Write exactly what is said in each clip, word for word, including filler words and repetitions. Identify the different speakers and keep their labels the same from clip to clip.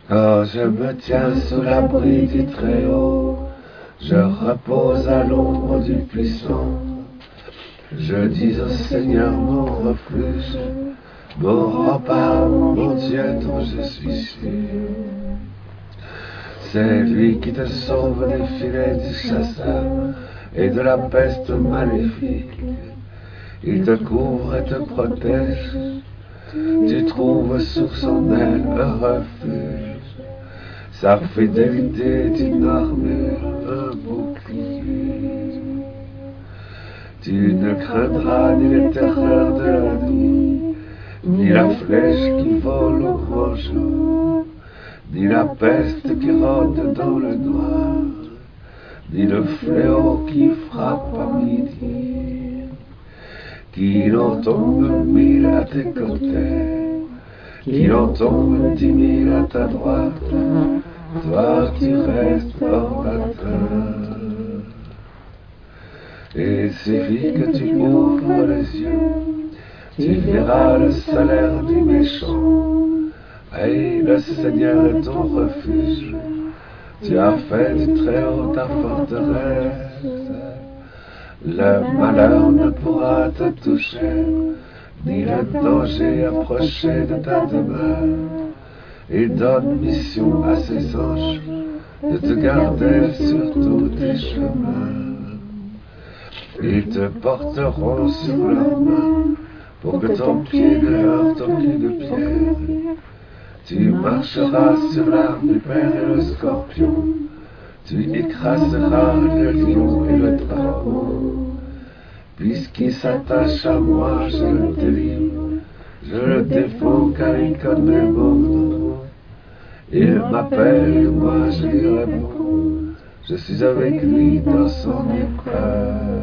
Speaker 1: Quand je me tiens sous l'abri du Très-Haut, je repose à l'ombre du Puissant. Je dis au Seigneur mon refuge, mon rempart, mon Dieu dont je suis sûr. C'est lui qui te sauve des filets du chasseur et de la peste maléfique. Il te couvre et te protège. Tu trouves sous son aile un refuge. Sa fidélité est une armure, un bouclier. Tu ne craindras ni les terreurs de la nuit, ni la flèche qui vole au grand jour, ni la peste qui rôde dans le noir, ni le fléau qui frappe à midi. Qu'il en tombe mille à tes côtés, qu'il en tombe dix mille à ta droite, toi tu restes hors d'atteinte. Et il suffit que tu ouvres les yeux, tu verras le salaire du méchant. Et le Seigneur est ton refuge, tu as fait du Très-Haut ta forteresse. Le malheur ne pourra te toucher, ni le danger approcher de ta demeure. Il donne mission à ses anges de te garder sur tous tes chemins. Ils te porteront sur leurs mains pour que ton pied ne heurte aucune de pierre. Tu marcheras sur l'arbre du Père et le scorpion. Tu écraseras le lion et le dragon. Puisqu'il s'attache à moi, je le délivre. Je le défends car il connaît mon nom. Il m'appelle et moi je lui réponds. Je suis avec lui dans son épreuve.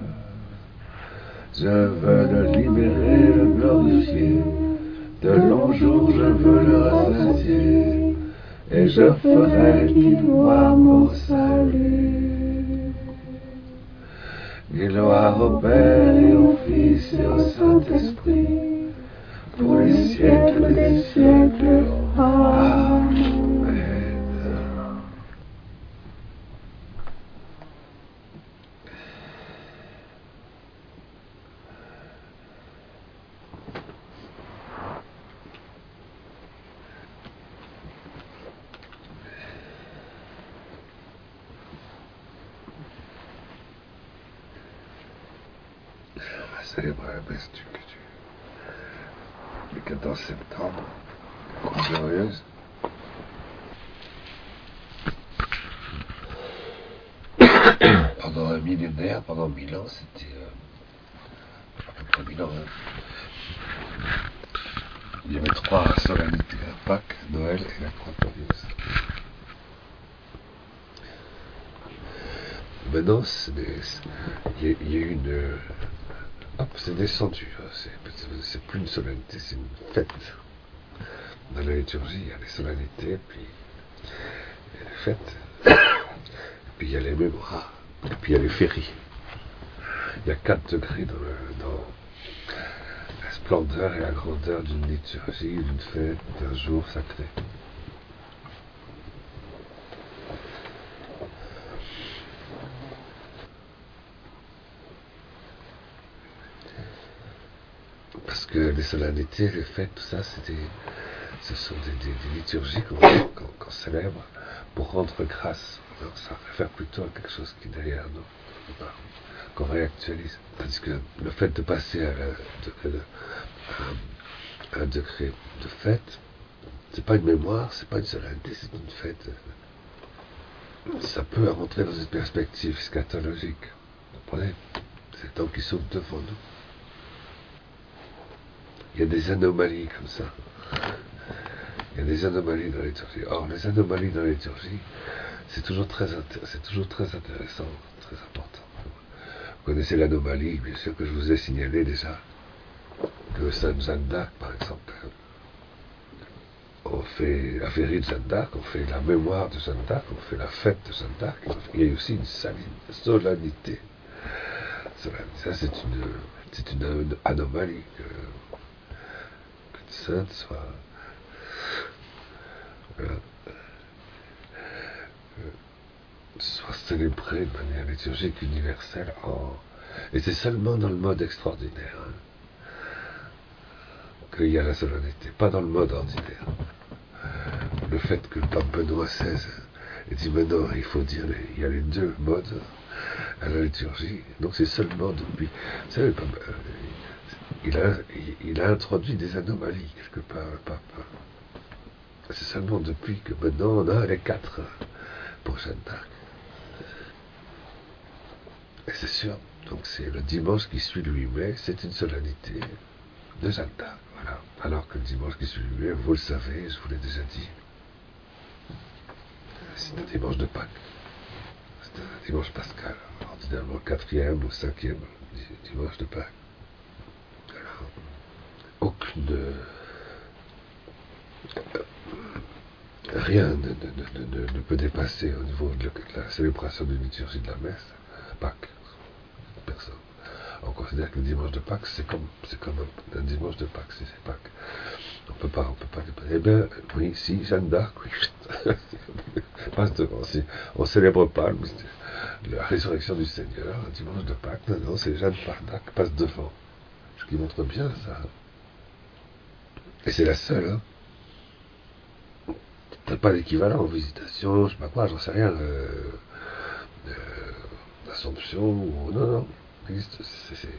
Speaker 1: Je veux le libérer, le glorifier. De longs jours je veux le rassasier. Et je ferai qu'il voie mon salut. Gloire au Père et au Fils et au Saint-Esprit, pour les siècles des siècles. Amen. On va célébrer la messe du, du, du quatorze septembre, glorieuse. Pendant un millénaire, pendant mille ans, c'était euh, à peu près mille ans. Hein. Il y avait trois solennités, hein, Pâques, Noël et la Croix glorieuse. Maintenant, il y, y a eu une... Hop, c'est descendu. C'est plus une solennité, c'est une fête. Dans la liturgie, il y a les solennités, puis il y a les fêtes, puis il y a les mémoires, et puis il y a les féries. Il y a quatre degrés dans, le, dans la splendeur et la grandeur d'une liturgie, d'une fête, d'un jour sacré. Parce que les solennités, les fêtes, tout ça, c'est des, ce sont des, des, des liturgies qu'on, qu'on, qu'on célèbre pour rendre grâce. Alors, ça réfère plutôt à quelque chose qui est derrière nous, qu'on réactualise. Tandis que le fait de passer à, la, de, de, à un degré de fête, c'est pas une mémoire, c'est pas une solennité, c'est une fête. Ça peut rentrer dans une perspective scatologique. Vous comprenez? C'est le temps qui s'ouvre devant nous. Il y a des anomalies comme ça. Il y a des anomalies dans la liturgie. Or, les anomalies dans la liturgie, c'est toujours très, c'est toujours très intéressant, très important. Vous connaissez l'anomalie, bien sûr, que je vous ai signalé déjà. Que Sainte Jeanne d'Arc, par exemple, on fait la féerie de Jeanne d'Arc, on fait la mémoire de Jeanne d'Arc, on fait la fête de Jeanne d'Arc. Il y a aussi une solennité. Ça, c'est une, c'est une anomalie que, que une sainte soit... Voilà. célébrée de manière liturgique universelle, en... et c'est seulement dans le mode extraordinaire hein, qu'il y a la solennité, pas dans le mode ordinaire. Le fait que le pape Benoît seize ait dit maintenant il faut dire, les... il y a les deux modes à la liturgie, donc c'est seulement depuis, vous savez, le pape, euh, il, a, il, il a introduit des anomalies quelque part, le pape. C'est seulement depuis que maintenant on a les quatre pour Jeanne d'Arc. Et c'est sûr, donc c'est le dimanche qui suit le huit mai, c'est une solennité de Jeanne d'Arc, voilà. Alors que le dimanche qui suit le huit mai, vous le savez, je vous l'ai déjà dit, c'est un dimanche de Pâques. C'est un dimanche pascal, ordinairement le quatrième ou cinquième dimanche de Pâques. Alors, aucune... Euh, rien ne, ne, ne, ne, ne peut dépasser au niveau de la célébration de la liturgie de la messe, Pâques. Personne. On considère que le dimanche de Pâques, c'est comme, c'est comme un, un dimanche de Pâques, c'est, c'est Pâques. On peut pas, on peut pas dépasser. Eh bien, oui, si, Jeanne d'Arc, oui. Passe devant. Si on célèbre pas le, la résurrection du Seigneur, un dimanche de Pâques, non, non, c'est Jeanne d'Arc passe devant. Ce qui montre bien ça. Et c'est la seule, hein. T'as pas d'équivalent en visitation, je sais pas quoi, j'en sais rien. Euh, euh, L'Assomption, ou non, non. C'est, c'est...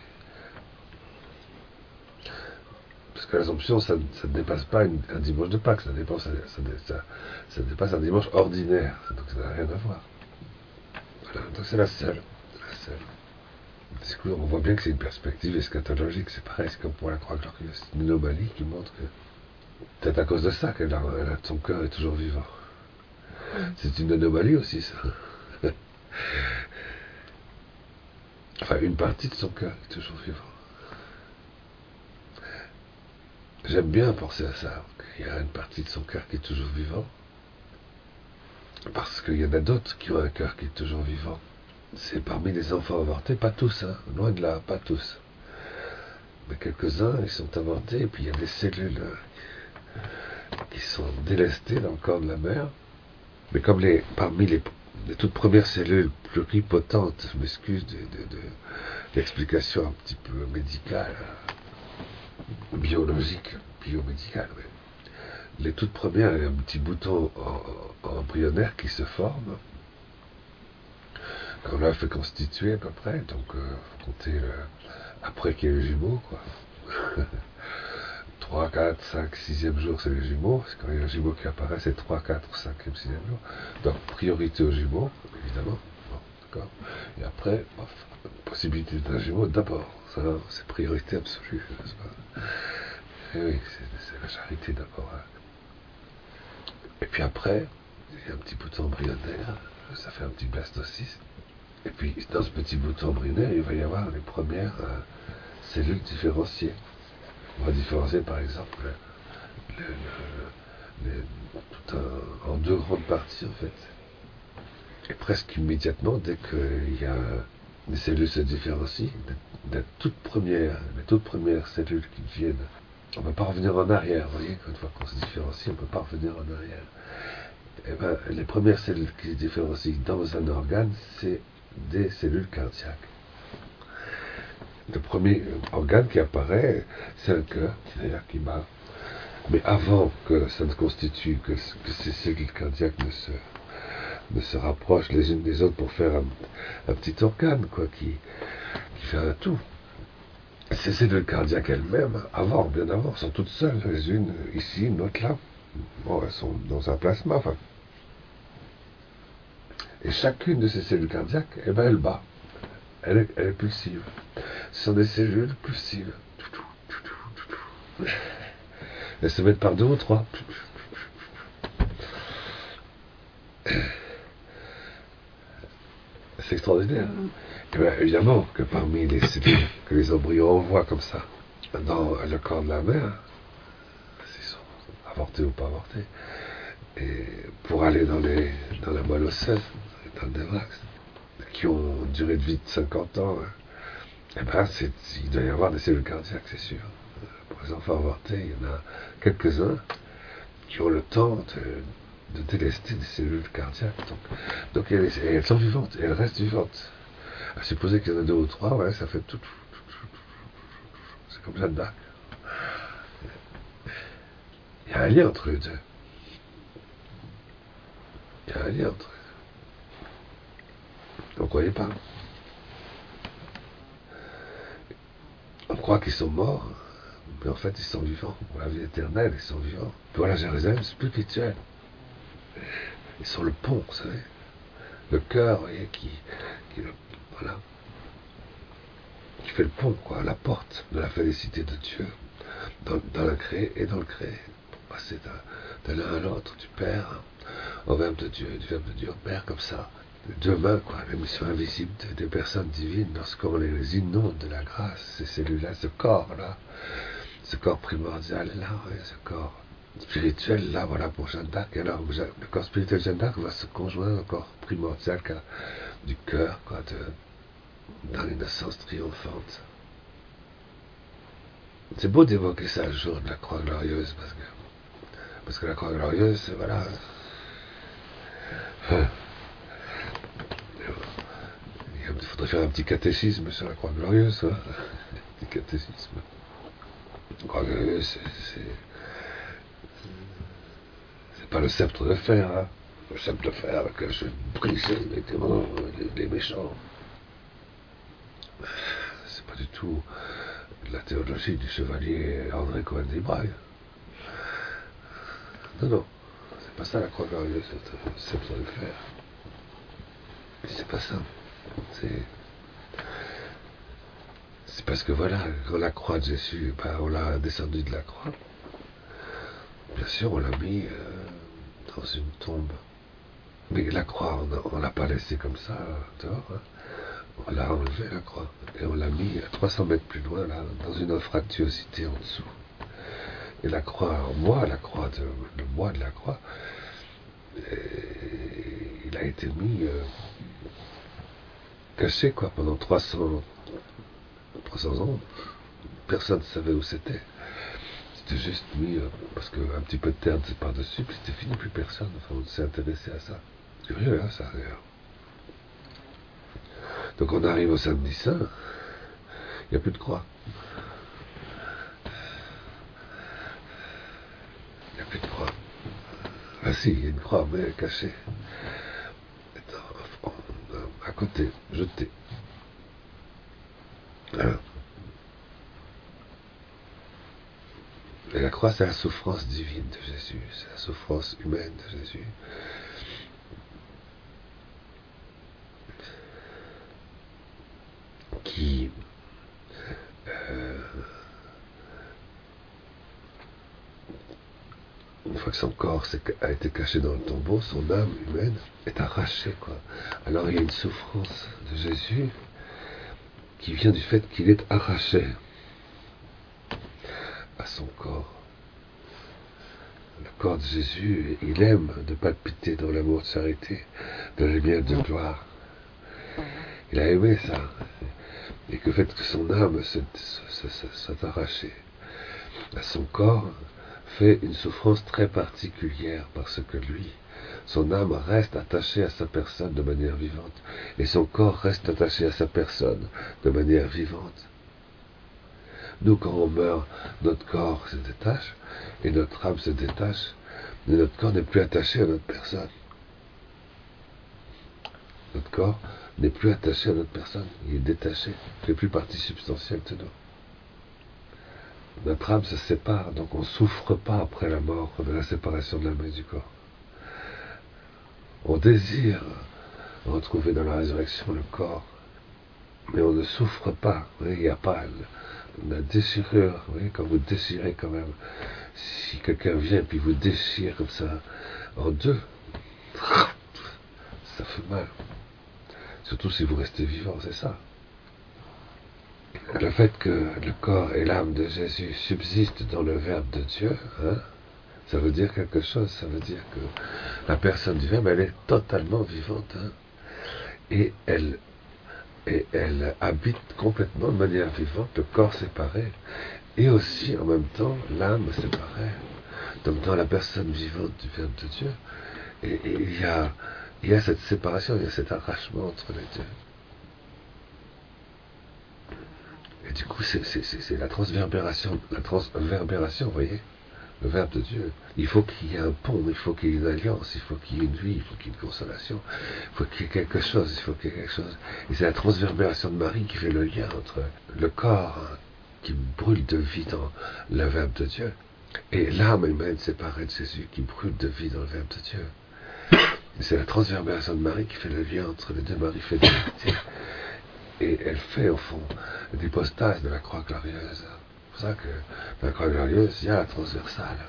Speaker 1: Parce que l'Assomption, ça, ça ne dépasse pas une, un dimanche de Pâques, ça dépasse, ça, ça, ça dépasse un dimanche ordinaire, donc ça n'a rien à voir. Voilà, donc c'est la seule. La seule. On voit bien que c'est une perspective eschatologique, c'est pareil, c'est comme pour la croix glorieuse. C'est une anomalie qui montre que peut-être à cause de ça qu'elle a, elle a, son cœur est toujours vivant. C'est une anomalie aussi, ça. Enfin, une partie de son cœur est toujours vivant. J'aime bien penser à ça, qu'il y a une partie de son cœur qui est toujours vivant, parce qu'il y en a d'autres qui ont un cœur qui est toujours vivant. C'est parmi les enfants avortés, pas tous, hein, loin de là, pas tous. Mais quelques-uns, ils sont avortés, et puis il y a des cellules qui sont délestées dans le corps de la mère. Mais comme les, parmi les, les toutes premières cellules pluripotentes, je m'excuse de, de, de l'explication un petit peu médicale, biologique, biomédicale, oui. Les toutes premières, il y a un petit bouton embryonnaire qui se forme, quand l'œuf est constitué à peu près, donc il euh, faut compter le, après qu'il y ait les jumeaux, quoi. trois, quatre, cinq, sixième jour, c'est les jumeaux. C'est quand il y a un jumeau qui apparaît, c'est trois, quatre, cinquième, sixième jour. Donc, priorité aux jumeaux, évidemment. Bon, d'accord. Et après, bof, possibilité d'un jumeau d'abord. Ça, c'est priorité absolue. N'est-ce pas ? Et oui, c'est, c'est la charité d'abord. Hein. Et puis après, il y a un petit bouton embryonnaire. Ça fait un petit blastocyste. Et puis, dans ce petit bouton embryonnaire, il va y avoir les premières euh, cellules différenciées. On va différencier par exemple le, le, le, tout un, en deux grandes parties en fait. Et presque immédiatement, dès qu'il y a des cellules se différencient, la toute première, les toutes premières cellules qui viennent, on ne peut pas revenir en arrière. Vous voyez, qu'une fois qu'on se différencie, on ne peut pas revenir en arrière. Et ben, les premières cellules qui se différencient dans un organe, c'est des cellules cardiaques. Le premier organe qui apparaît, c'est un cœur, c'est-à-dire qui bat. Mais avant que ça ne constitue, que, que ces cellules cardiaques ne se, ne se rapprochent les unes des autres pour faire un, un petit organe, quoi, qui, qui fait un tout. Ces cellules cardiaques elles-mêmes, avant, bien avant, sont toutes seules, les unes ici, une autre là. Bon, elles sont dans un plasma, enfin. Et chacune de ces cellules cardiaques, eh ben, elle bat. Elle est, elle est pulsive. Ce sont des cellules pulsives. Elles se mettent par deux ou trois. C'est extraordinaire. Et bien, évidemment que parmi les cellules que les embryons envoient comme ça dans le corps de la mère, s'ils sont avortés ou pas avortés, et pour aller dans, les, dans la moelle osseuse, dans le névrax, qui ont une durée de vie de cinquante ans, hein, eh ben, c'est, il doit y avoir des cellules cardiaques, c'est sûr. Pour les enfants avortés, il y en a quelques-uns qui ont le temps de, de délester des cellules cardiaques. Donc, donc elles, elles sont vivantes, et elles restent vivantes. À supposer qu'il y en a deux ou trois, ouais, ça fait tout. C'est comme Jeanne d'Arc. Il y a un lien entre les deux. Il y a un lien entre eux. Vous ne croyez pas? On croit qu'ils sont morts, mais en fait ils sont vivants. Pour la vie éternelle, ils sont vivants. Pour la Jérusalem spirituelle, ils sont le pont, vous savez. Le cœur, vous voyez, qui, qui, le, voilà, qui fait le pont, quoi, la porte de la félicité de Dieu, dans, dans l'incréé et dans le créé, pour passer de, de l'un à l'autre, du Père au Verbe de Dieu, du Verbe de Dieu au Père, comme ça. Deux mains, quoi, la mission invisible des personnes divines, lorsqu'on les inonde de la grâce, ces cellules-là, ce corps-là, ce corps primordial-là, ce corps spirituel, là, voilà, pour Jeanne d'Arc. Et alors, le corps spirituel de Jeanne d'Arc va se conjoindre au corps primordial du cœur, quoi, de, dans l'innocence triomphante. C'est beau d'évoquer ça le jour de la croix glorieuse, parce que, parce que la croix glorieuse, voilà. Il faudrait faire un petit catéchisme sur la croix glorieuse, hein. Un petit catéchisme. La croix glorieuse, c'est, c'est pas le sceptre de fer, hein. Le sceptre de fer avec lequel je brisais les démons, les, les méchants. C'est pas du tout la théologie du chevalier André Cohen d'Ibraille. Non, non, c'est pas ça la croix glorieuse, le sceptre de fer. C'est pas ça. C'est, c'est parce que voilà, quand la croix de Jésus, ben, on l'a descendu de la croix. Bien sûr, on l'a mis euh, dans une tombe. Mais la croix, on ne l'a pas laissée comme ça, dehors. Hein. On l'a enlevé, la croix. Et on l'a mis à trois cents mètres plus loin, là, dans une anfractuosité en dessous. Et la croix, en moi, la croix, de, le moi de la croix, et, il a été mis euh, caché, quoi, pendant trois cents, trois cents ans. Personne ne savait où c'était. C'était juste mis, euh, parce qu'un petit peu de terre par-dessus, puis c'était fini, plus personne. Enfin, on s'est intéressé à ça. C'est curieux, hein, ça, d'ailleurs. Donc on arrive au samedi saint, il n'y a plus de croix. Il n'y a plus de croix. Ah si, il y a une croix, mais cachée. À côté, jetée. Voilà. Et la croix, c'est la souffrance divine de Jésus, c'est la souffrance humaine de Jésus. Qui, euh, une fois que son corps a été caché dans le tombeau, son âme humaine est arrachée, quoi. Alors il y a une souffrance de Jésus qui vient du fait qu'il est arraché à son corps. Le corps de Jésus, il aime de palpiter dans l'amour de charité, de lumière de gloire. Il a aimé ça. Et que le fait que son âme soit arrachée à son corps fait une souffrance très particulière, parce que lui, son âme reste attachée à sa personne de manière vivante, et son corps reste attaché à sa personne de manière vivante. Nous, quand on meurt, notre corps se détache, et notre âme se détache, mais notre corps n'est plus attaché à notre personne. Notre corps n'est plus attaché à notre personne, il est détaché, il ne fait plus partie substantielle de nous. Notre âme se sépare, donc on ne souffre pas après la mort de la séparation de l'âme et du corps. On désire retrouver dans la résurrection le corps, mais on ne souffre pas. Vous voyez, il n'y a pas la déchirure. Vous voyez, quand vous déchirez quand même, si quelqu'un vient et puis vous déchire comme ça en deux, ça fait mal. Surtout si vous restez vivant, c'est ça. Le fait que le corps et l'âme de Jésus subsistent dans le Verbe de Dieu, hein, ça veut dire quelque chose. Ça veut dire que la personne du Verbe, elle est totalement vivante. Hein, et, elle, et elle habite complètement de manière vivante le corps séparé. Et aussi, en même temps, l'âme séparée. Donc dans la personne vivante du Verbe de Dieu, Et, et il, y a, il y a cette séparation, il y a cet arrachement entre les deux. Et du coup, c'est, c'est, c'est, c'est la transverbération, la transverbération, vous voyez, le Verbe de Dieu. Il faut qu'il y ait un pont, il faut qu'il y ait une alliance, il faut qu'il y ait une vie, il faut qu'il y ait une consolation, il faut qu'il y ait quelque chose, il faut qu'il y ait quelque chose. Et c'est la transverbération de Marie qui fait le lien entre le corps hein, qui brûle de vie dans le Verbe de Dieu et l'âme humaine séparée de Jésus qui brûle de vie dans le Verbe de Dieu. Et c'est la transverbération de Marie qui fait le lien entre les deux. Marie fait l'unité. Et elle fait, au fond, l'hypostase de la croix glorieuse. C'est pour ça que dans la croix glorieuse, il y a la transversale.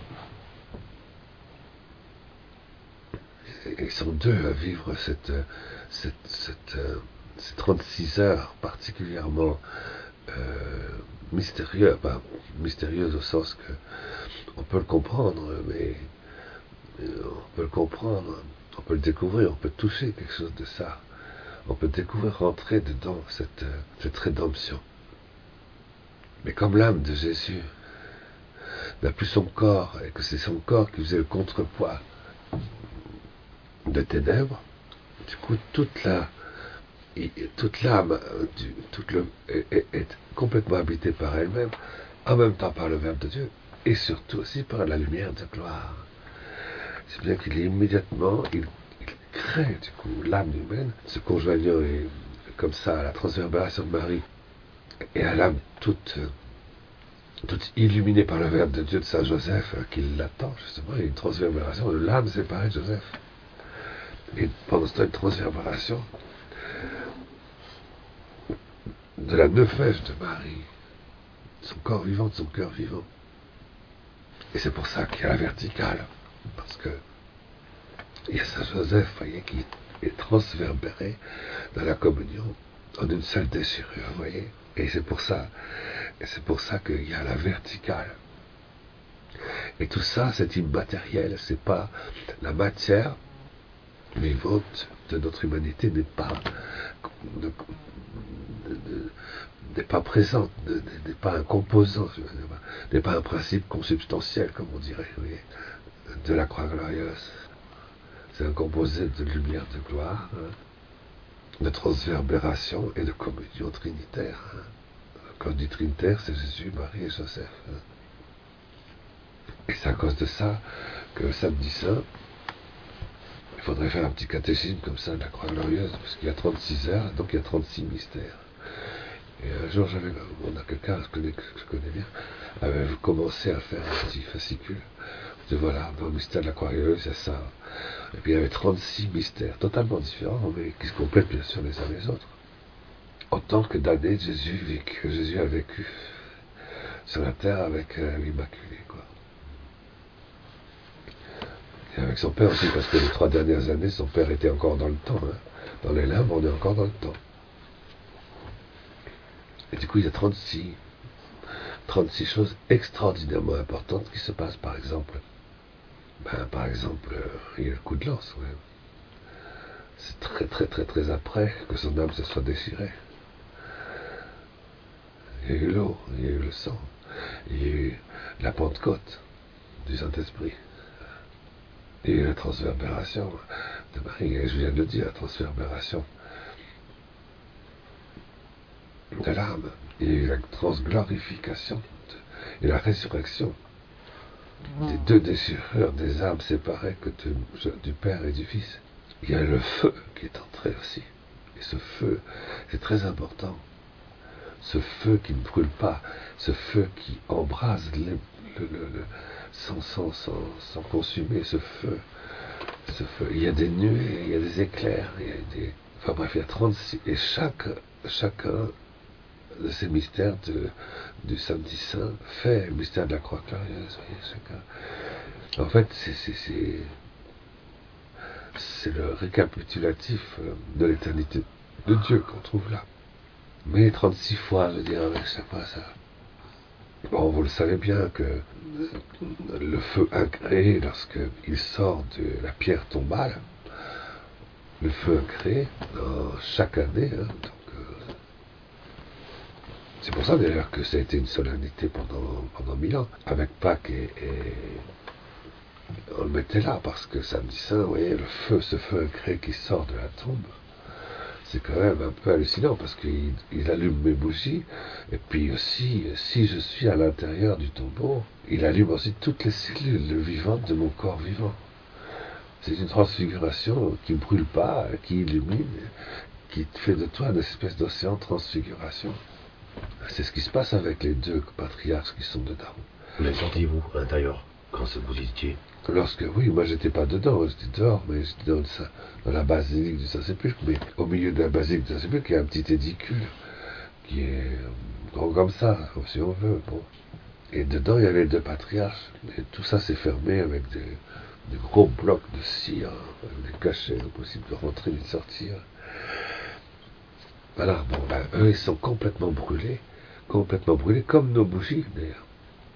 Speaker 1: Et ils sont deux à vivre cette, cette, cette, ces trente-six heures particulièrement euh, mystérieuses. Ben, mystérieuses au sens que on peut le comprendre, mais on peut le comprendre, on peut le découvrir, on peut toucher quelque chose de ça. On peut découvrir, rentrer dedans cette, cette rédemption. Mais comme l'âme de Jésus n'a plus son corps, et que c'est son corps qui faisait le contrepoids de ténèbres, du coup, toute la, toute l'âme toute le, est, est complètement habitée par elle-même, en même temps par le Verbe de Dieu, et surtout aussi par la lumière de gloire. C'est bien qu'il est immédiatement, il crée du coup l'âme humaine, se conjoignant et, comme ça à la transverbération de Marie et à l'âme toute, toute illuminée par le Verbe de Dieu de Saint Joseph qui l'attend justement, il y a une transverbération de l'âme séparée de Joseph. Et pendant ce temps, une transverbération de la nefège de Marie, de son corps vivant, de son cœur vivant. Et c'est pour ça qu'il y a la verticale, parce que il y a Saint Joseph, voyez, qui est transverbéré dans la communion en une seule déchirure, vous voyez. Et c'est pour ça, et c'est pour ça qu'il y a la verticale. Et tout ça, c'est immatériel, c'est pas la matière vivante de notre humanité n'est pas n'est pas présente, n'est pas un composant, n'est pas un principe consubstantiel, comme on dirait, vous voyez, de la croix glorieuse. C'est un composé de lumière de gloire, hein, de transverbération et de communion trinitaire. Hein. Quand on dit trinitaire, c'est Jésus, Marie et Joseph. Hein. Et c'est à cause de ça que samedi saint, il faudrait faire un petit catéchisme comme ça de la croix glorieuse, parce qu'il y a trente-six heures, donc il y a trente-six mystères. Et un jour, j'avais, on a quelqu'un que je connais bien, avait commencé à faire un petit fascicule. De voilà, dans le mystère de la croix glorieuse, il y a ça. Et puis il y avait trente-six mystères, totalement différents, mais qui se complètent bien sûr les uns les autres. Autant que d'années Jésus vécu, que Jésus a vécu sur la terre avec euh, l'Immaculée, quoi. Et avec son père aussi, parce que les trois dernières années, son père était encore dans le temps. Hein. Dans les limbes, on est encore dans le temps. Et du coup, il y a trente-six, trente-six choses extraordinairement importantes qui se passent, par exemple. Ben, par exemple, euh, il y a le coup de lance, ouais. C'est très très très très après que son âme se soit déchirée. Il y a eu l'eau, il y a eu le sang, il y a eu la Pentecôte du Saint-Esprit. Il y a eu la transverbération de Marie, et je viens de le dire, la transverbération de l'âme. Il y a eu la transglorification de, et la résurrection des deux déchirures des âmes séparées que de, du Père et du Fils. Il y a le feu qui est entré aussi. Et ce feu, c'est très important. Ce feu qui ne brûle pas, ce feu qui embrase les, le, le, le, sans, sans, sans, sans consumer, ce feu, ce feu. Il y a des nuées, il y a des éclairs, il y a des... Enfin bref, il y a trente-six. Et chaque, chacun de ces mystères de, du samedi saint fait le mystère de la croix glorieuse. Voyez, chacun. En fait, c'est, c'est, c'est, c'est le récapitulatif de l'éternité de Dieu qu'on trouve là. Mais trente-six fois, je veux dire, avec chaque fois ça. Bon, vous le savez bien que le feu incréé, lorsqu'il sort de la pierre tombale, le feu incréé, dans chaque année, hein, donc, euh, c'est pour ça d'ailleurs que ça a été une solennité pendant, pendant mille ans, avec Pâques et, et, on le mettait là, parce que samedi saint, vous voyez, le feu, ce feu incré qui sort de la tombe, c'est quand même un peu hallucinant, parce qu'il il allume mes bougies, et puis aussi, si je suis à l'intérieur du tombeau, il allume aussi toutes les cellules vivantes de mon corps vivant. C'est une transfiguration qui ne brûle pas, qui illumine, qui fait de toi une espèce d'océan de transfiguration. C'est ce qui se passe avec les deux patriarches qui sont dedans.
Speaker 2: Mais sentez-vous à l'intérieur, quand vous étiez?
Speaker 1: Lorsque, oui, moi j'étais pas dedans, j'étais dehors, mais j'étais dans, dans la basilique du Saint-Sépulcre, mais au milieu de la basilique du Saint-Sépulcre, il y a un petit édicule qui est grand comme ça, si on veut. Bon. Et dedans, il y avait les deux patriarches, et tout ça s'est fermé avec des, des gros blocs de cire, avec des cachets, impossible de rentrer ni de sortir. Voilà, bon, ben, eux, ils sont complètement brûlés, complètement brûlés, comme nos bougies, d'ailleurs,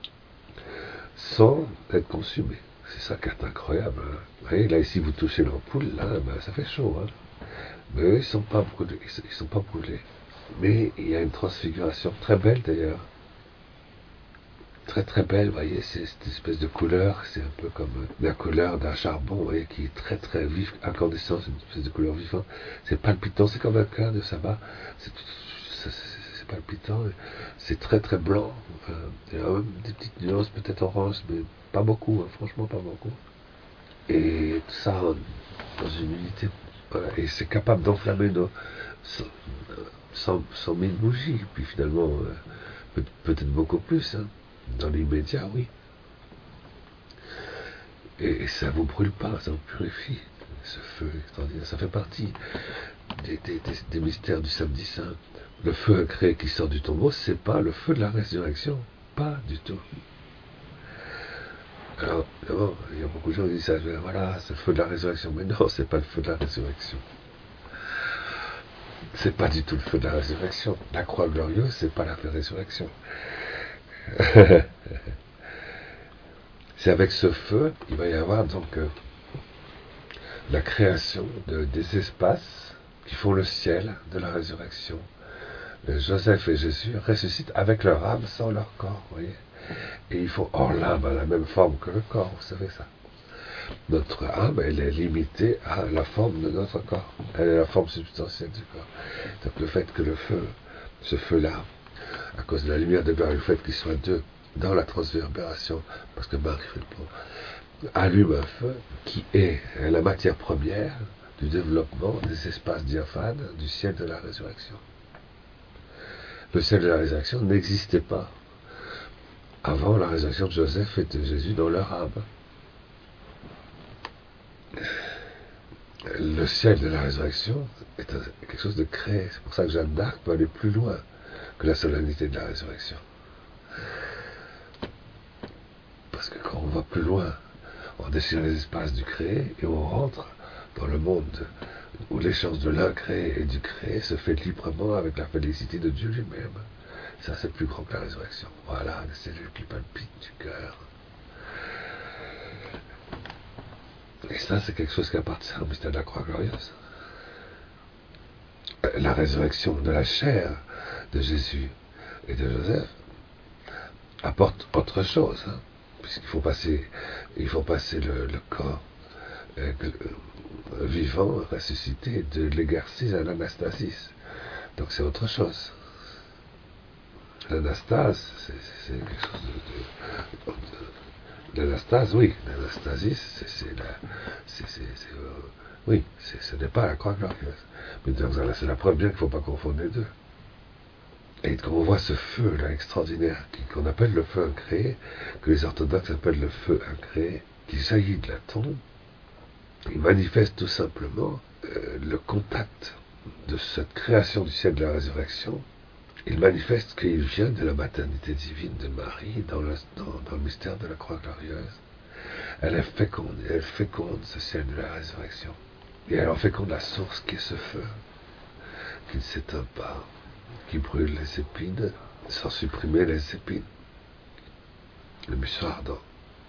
Speaker 1: sans être consumés. C'est ça qui est incroyable. Hein. Vous voyez, là, ici, vous touchez l'ampoule, là, ben, ça fait chaud. Hein. Mais eux, ils ne sont pas brûlés. Ils sont pas brûlés. Mais il y a une transfiguration très belle, d'ailleurs. Très, très belle, vous voyez, c'est cette espèce de couleur. C'est un peu comme la couleur d'un charbon, vous voyez, qui est très, très vif, incandescent. C'est une espèce de couleur vivante. C'est palpitant, c'est comme un cœur de sabbat. C'est palpitant. C'est très, très blanc. Enfin, il y a même des petites nuances, peut-être orange, mais pas beaucoup, hein, franchement pas beaucoup. Et tout ça dans une unité, voilà, et c'est capable d'enflammer nos cent mille bougies, puis finalement, euh, peut-être beaucoup plus, hein, dans l'immédiat, oui. Et, et ça ne vous brûle pas, ça vous purifie, ce feu extraordinaire. Ça fait partie des, des, des, des mystères du samedi saint. Le feu incré qui sort du tombeau, c'est pas le feu de la résurrection, pas du tout. Alors, d'abord, il y a beaucoup de gens qui disent ça, voilà, c'est le feu de la résurrection. Mais non, c'est pas le feu de la résurrection. C'est pas du tout le feu de la résurrection. La croix glorieuse, c'est pas la résurrection. C'est avec ce feu, il va y avoir donc euh, la création de, des espaces qui font le ciel de la résurrection. Euh, Joseph et Jésus ressuscitent avec leur âme sans leur corps, vous voyez. Et il faut, or l'âme a la même forme que le corps, vous savez ça. Notre âme, elle est limitée à la forme de notre corps. Elle est la forme substantielle du corps. Donc le fait que le feu, ce feu-là, à cause de la lumière de gloire, le fait qu'il soit deux dans la transverbération, parce que Marc allume un feu qui est la matière première du développement des espaces diaphanes du ciel de la résurrection. Le ciel de la résurrection n'existait pas avant la résurrection de Joseph et de Jésus dans leur âme. Le ciel de la résurrection est quelque chose de créé. C'est pour ça que Jeanne d'Arc peut aller plus loin que la solennité de la résurrection. Parce que quand on va plus loin, on déchire les espaces du créé et on rentre dans le monde où l'échange de l'incréé et du créé se fait librement avec la félicité de Dieu lui-même. Ça, c'est plus grand que la résurrection. Voilà, les cellules qui palpitent du cœur. Et ça, c'est quelque chose qui appartient au mystère de la croix glorieuse. La résurrection de la chair de Jésus et de Joseph apporte autre chose, hein, puisqu'il faut passer, il faut passer le, le corps euh, vivant, ressuscité, de l'exercice à l'anastasis. Donc c'est autre chose. L'anastase, c'est quelque chose de... de, de L'anastase, oui, l'anastasis, c'est la... c'est, c'est, c'est, euh, oui, ce n'est pas la croix glorieuse. Mais c'est la preuve bien qu'il ne faut pas confondre les deux. Et quand on voit ce feu-là extraordinaire, qu'on appelle le feu incréé, que les orthodoxes appellent le feu incréé, qui jaillit de la tombe, il manifeste tout simplement euh, le contact de cette création du ciel de la résurrection. Il manifeste qu'il vient de la maternité divine de Marie dans le, dans, dans le mystère de la croix glorieuse. Elle est féconde, elle féconde ce ciel de la résurrection. Et elle en féconde la source qui est ce feu, qui ne s'éteint pas, qui brûle les épines sans supprimer les épines. Le buisson ardent.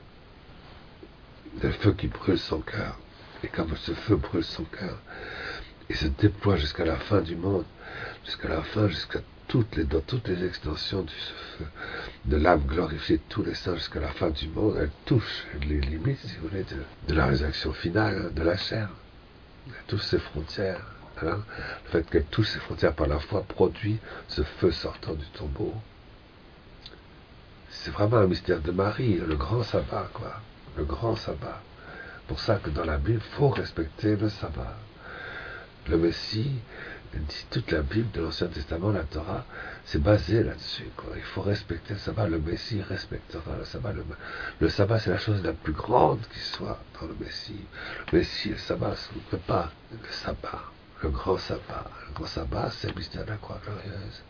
Speaker 1: Le feu qui brûle son cœur. Et comme ce feu brûle son cœur, il se déploie jusqu'à la fin du monde, jusqu'à la fin, jusqu'à toutes les, dans toutes les extensions du feu, de l'âme glorifiée de tous les saints jusqu'à la fin du monde, elle touche les limites, si vous voulez, de, de la résurrection finale, de la chair. Elle touche ses frontières. Hein. Le fait qu'elle touche ses frontières par la foi produit ce feu sortant du tombeau. C'est vraiment un mystère de Marie, le grand sabbat, quoi. Le grand sabbat. C'est pour ça que dans la Bible, il faut respecter le sabbat. Le Messie, dit toute la Bible de l'Ancien Testament, la Torah, c'est basé là-dessus, quoi. Il faut respecter le sabbat. Le Messie respectera le sabbat. Le, le sabbat, c'est la chose la plus grande qui soit dans le Messie. Le Messie, le sabbat, ce ne peut pas. Le sabbat, le grand sabbat. Le grand sabbat, c'est le mystère de la croix glorieuse.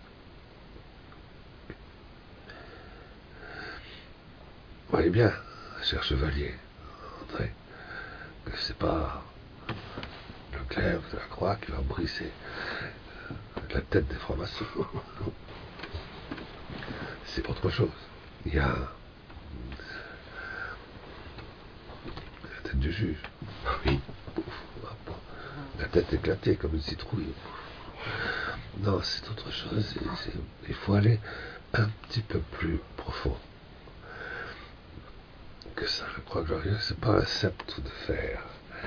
Speaker 1: Vous voyez bien, cher chevalier, André, que c'est pas le glaive de la croix qui va briser la tête des francs-maçons. C'est autre chose. Il y a la tête du juge. Oui. La tête éclatée comme une citrouille. Non, c'est autre chose. C'est, c'est, il faut aller un petit peu plus profond que ça. La croix glorieuse, c'est pas un sceptre de fer.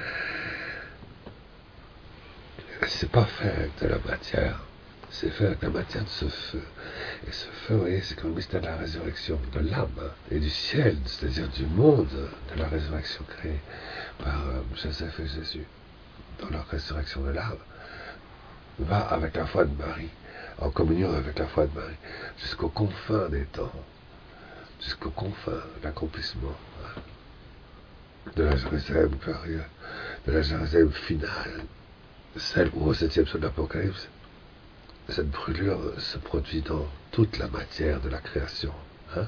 Speaker 1: C'est pas fait avec de la matière. C'est fait avec la matière de ce feu. Et ce feu, vous voyez, c'est comme le mystère de la résurrection de l'âme et du ciel, c'est-à-dire du monde de la résurrection créée par euh, Joseph et Jésus dans la résurrection de l'âme, va avec la foi de Marie, en communion avec la foi de Marie, jusqu'aux confins des temps, jusqu'aux confins de l'accomplissement hein, de la Jérusalem glorieuse, de la Jérusalem finale, celle où au septième psaume de l'Apocalypse, cette brûlure se produit dans toute la matière de la création. Hein,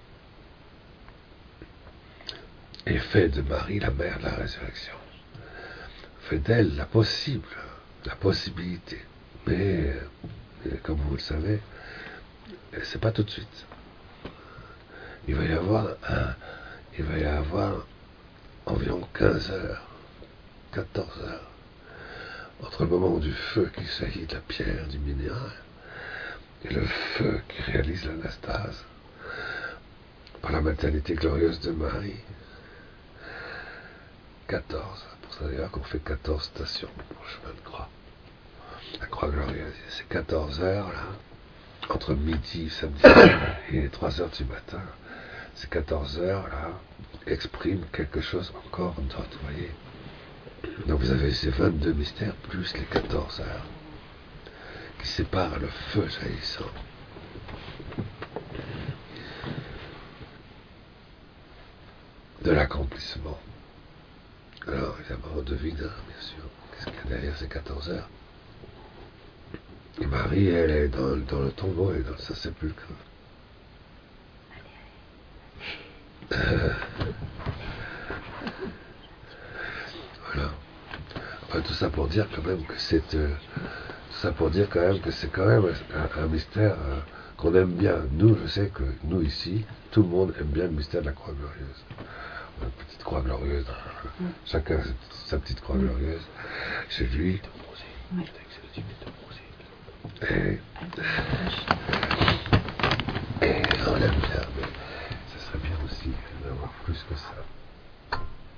Speaker 1: et fait de Marie la mère de la résurrection. Fait d'elle la possible, la possibilité. Mais, mais comme vous le savez, c'est pas tout de suite. Il va y avoir un, il va y avoir environ quinze heures, quatorze heures, entre le moment du feu qui jaillit de la pierre, du minéral, et le feu qui réalise l'anastase, par la maternité glorieuse de Marie. quatorze. Pour ça d'ailleurs qu'on fait quatorze stations pour le chemin de croix. La croix glorieuse, c'est quatorze heures là, entre midi, samedi, et trois heures du matin. Ces quatorze heures là expriment quelque chose encore d'autre, vous voyez. Donc vous avez ces vingt-deux mystères plus les quatorze heures qui séparent le feu jaillissant. De l'accomplissement. Alors, évidemment, on devine, hein, bien sûr, qu'est-ce qu'il y a derrière ces quatorze heures. Et Marie, elle est dans, dans le tombeau, elle est dans sa sépulcre. Euh, voilà. Enfin, tout ça pour dire quand même que c'est... Euh, tout ça pour dire quand même que c'est quand même un, un mystère euh, qu'on aime bien. Nous, je sais que nous, ici, tout le monde aime bien le mystère de la croix glorieuse. Une petite croix glorieuse, mmh. Chacun sa petite, sa petite croix mmh. glorieuse chez lui.
Speaker 3: Ouais.
Speaker 1: Et, et on l'aime bien, mais ça serait bien aussi d'avoir plus que ça.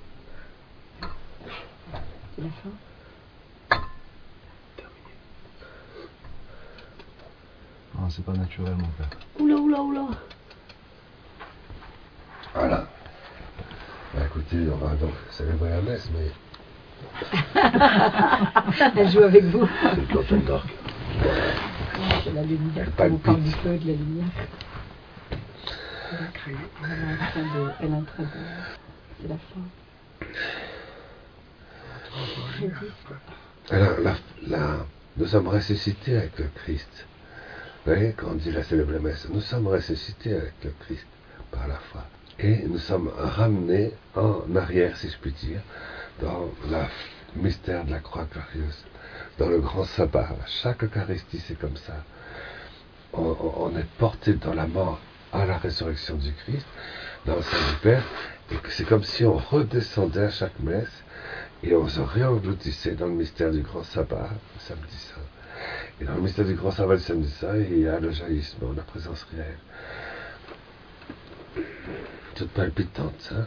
Speaker 3: C'est la fin.
Speaker 4: Terminé. Non, c'est pas naturel, mon père.
Speaker 3: Oula, oula, oula.
Speaker 1: Voilà. Bah, écoutez, on va donc célébrer la messe, mais...
Speaker 3: Elle joue avec vous.
Speaker 2: C'est le l'automne d'orgue.
Speaker 3: C'est la lumière, quand on parle du feu, de la lumière. Elle est en train de... Elle est en train de... C'est la fin.
Speaker 1: Alors, la, la, nous sommes ressuscités avec le Christ. Vous voyez, quand on dit la célèbre messe, nous sommes ressuscités avec le Christ par la foi. Et nous sommes ramenés en arrière, si je puis dire, dans le mystère de la croix glorieuse, dans le grand sabbat. Chaque Eucharistie, c'est comme ça. On, on est porté dans la mort à la résurrection du Christ, dans le sein du Père, et que c'est comme si on redescendait à chaque messe, et on se réengloutissait dans le mystère du grand sabbat, le samedi saint. Et dans le mystère du grand sabbat du samedi saint, il y a le jaillissement, la présence réelle. Toute palpitante, hein.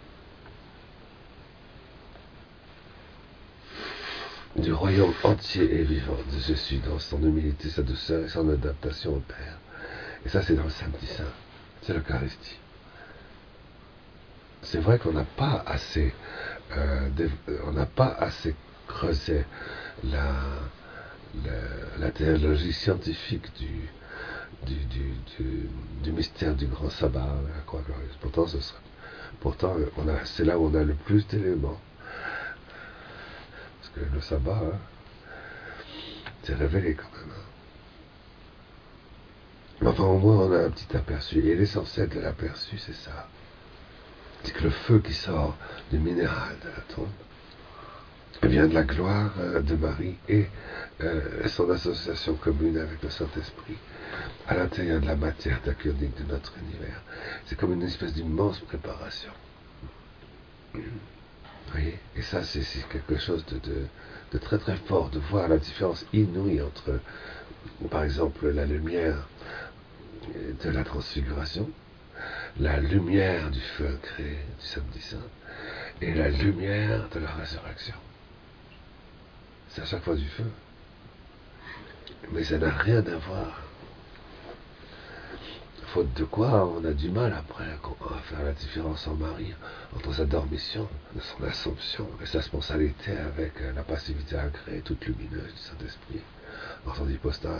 Speaker 1: Du royaume entier et vivant de Jésus dans son humilité, sa douceur et son adaptation au Père. Et ça, c'est dans le samedi saint. C'est l'Eucharistie. C'est vrai qu'on n'a pas assez, euh, on n'a pas assez creusé la, la, la théologie scientifique du, du, du, du, du mystère du grand sabbat, la croix glorieuse. Pourtant, ce serait, pourtant, on a, c'est là où on a le plus d'éléments. Parce que le sabbat, hein, c'est révélé quand même. Hein. Mais enfin, au moins, on a un petit aperçu. Et l'essentiel de l'aperçu, c'est ça. C'est que le feu qui sort du minéral de la tombe vient de la gloire euh, de Marie et euh, son association commune avec le Saint-Esprit à l'intérieur de la matière tachyonique de notre univers. C'est comme une espèce d'immense préparation. Vous voyez ? Et ça, c'est, c'est quelque chose de, de, de très très fort, de voir la différence inouïe entre, par exemple, la lumière de la transfiguration, la lumière du feu créé du samedi saint et la lumière de la résurrection. C'est à chaque fois du feu. Mais ça n'a rien à voir. Faute de quoi, on a du mal après à faire la différence en Marie entre sa dormition, son assomption et sa spontanéité avec la passivité agréée toute lumineuse du Saint-Esprit dans son hypostase.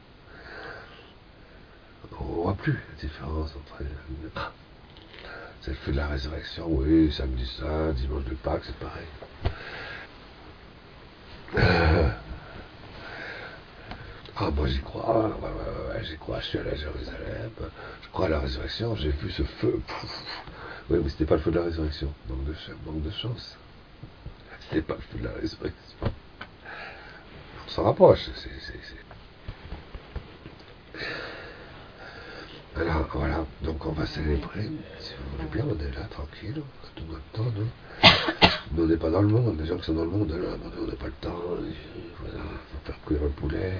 Speaker 1: On ne voit plus la différence entre les deux. Ah, c'est le feu de la résurrection, oui, samedi saint, dimanche de Pâques, c'est pareil. Euh, ah, moi j'y crois, ouais, ouais, ouais, j'y crois, je suis allé à Jérusalem, je crois à la résurrection, j'ai vu ce feu. Pouf. Oui, mais c'était pas le feu de la résurrection, manque de, manque de chance. C'était pas le feu de la résurrection. On s'en rapproche, c'est... c'est, c'est... Alors, voilà, donc on va célébrer, si vous voulez bien, on est là, tranquille, on a tout notre temps, nous. Nous, on n'est pas dans le monde, les gens qui sont dans le monde, là, on n'a pas le temps, voilà, il faut faire cuire le poulet.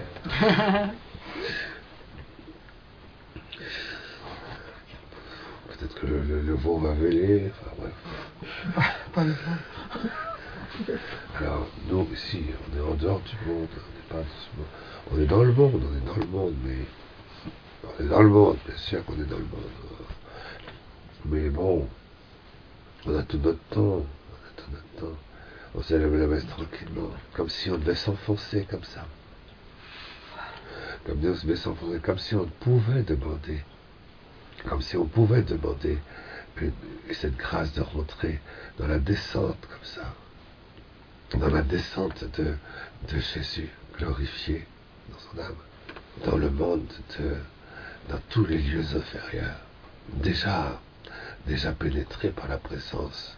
Speaker 1: Peut-être que le, le, le veau va véler, enfin bref.
Speaker 3: Pas le veau.
Speaker 1: Alors, nous, ici, on est en dehors du monde, on n'est pas on est dans le monde, on est dans le monde, mais... On est dans le monde, bien sûr qu'on est dans le monde. Mais bon, on a tout notre temps, on a tout notre temps. On célèbre la messe tranquillement, comme si on devait s'enfoncer comme ça. Comme si on devait s'enfoncer, comme si on pouvait demander, comme si on pouvait demander une, cette grâce de rentrer dans la descente comme ça, dans la descente de, de Jésus glorifié dans son âme, dans le monde de... dans tous les lieux inférieurs, déjà, déjà pénétrés par la présence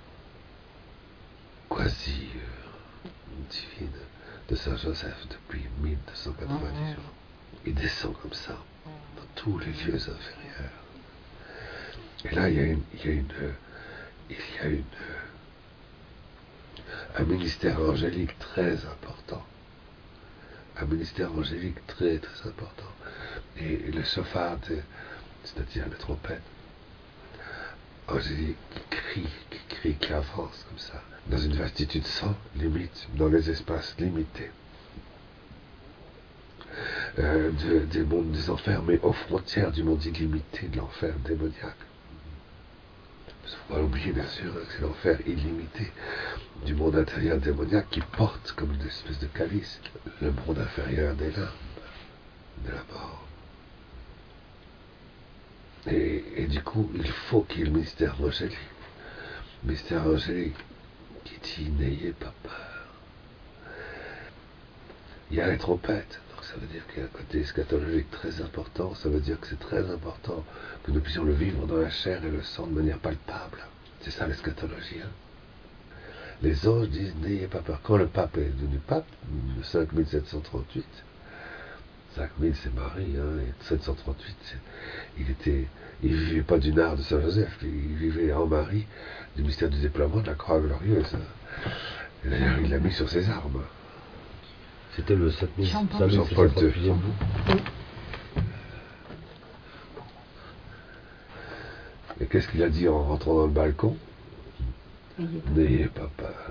Speaker 1: quasi euh, divine de Saint Joseph depuis mille deux cent quatre-vingt-dix jours. Il descend comme ça, dans tous les lieux inférieurs. Et là, il y a une, il y a une, il y a une, un ministère angélique très important. Un ministère angélique très, très important. Et le chauffard, c'est-à-dire la trompette, angélique qui crie, qui crie, qui avance comme ça, dans une vastitude sans limite, dans les espaces limités, euh, de, des mondes des enfers, mais aux frontières du monde illimité de l'enfer démoniaque. Il ne faut pas l'oublier, bien sûr, que c'est l'enfer illimité du monde intérieur démoniaque qui porte comme une espèce de calice le monde inférieur des limbes, de la mort. Et, et du coup, il faut qu'il y ait le mystère angélique. Le mystère angélique qui dit « N'ayez pas peur ». Il y a les trompettes, donc ça veut dire qu'il y a un côté eschatologique très important. Ça veut dire que c'est très important que nous puissions le vivre dans la chair et le sang de manière palpable. C'est ça l'eschatologie. Hein. Les anges disent « N'ayez pas peur ». Quand le pape est devenu pape, cinq mille sept cent trente-huit, cinq mille c'est Marie, hein, et sept cent trente-huit, il était, il vivait pas du nard de Saint-Joseph, il vivait en Marie du mystère du déploiement de la croix glorieuse. Et d'ailleurs, il l'a mis sur ses armes.
Speaker 2: C'était le sept mille
Speaker 3: Jean-Paul
Speaker 2: sept cent trente-huitième
Speaker 3: Oui.
Speaker 1: Et qu'est-ce qu'il a dit en rentrant dans le balcon? N'ayez pas peur.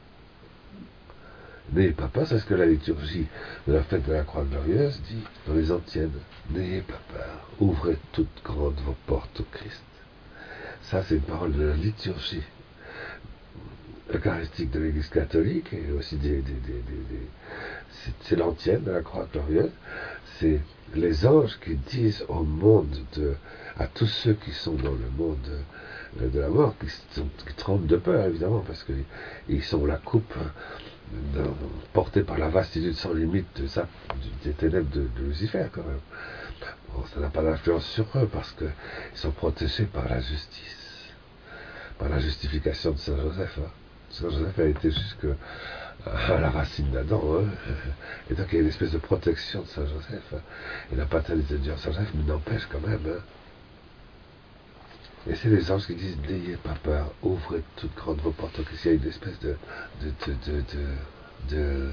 Speaker 1: N'ayez pas peur, c'est ce que la liturgie de la fête de la Croix Glorieuse dit dans les antiennes. N'ayez pas peur, ouvrez toutes grandes vos portes au Christ. Ça, c'est une parole de la liturgie eucharistique de l'Église catholique et aussi des... des, des, des, des c'est, c'est l'antienne de la Croix Glorieuse. C'est les anges qui disent au monde, de, à tous ceux qui sont dans le monde de, de la mort, qui, sont, qui tremblent de peur, évidemment, parce qu'ils sont la coupe de, portée par la vastitude sans limite de ça, des ténèbres de, de Lucifer, quand même. Bon, ça n'a pas d'influence sur eux, parce qu'ils sont protégés par la justice, par la justification de Saint Joseph. Hein. Saint Joseph a été jusque à la racine d'Adam, hein. Et donc il y a une espèce de protection de Saint Joseph. Hein. Et la paternité de Dieu en Saint Joseph nous n'empêche quand même. Hein. Et c'est les anges qui disent, n'ayez pas peur, ouvrez toutes grandes vos portes. Donc il y a une espèce de, de, de, de, de, de,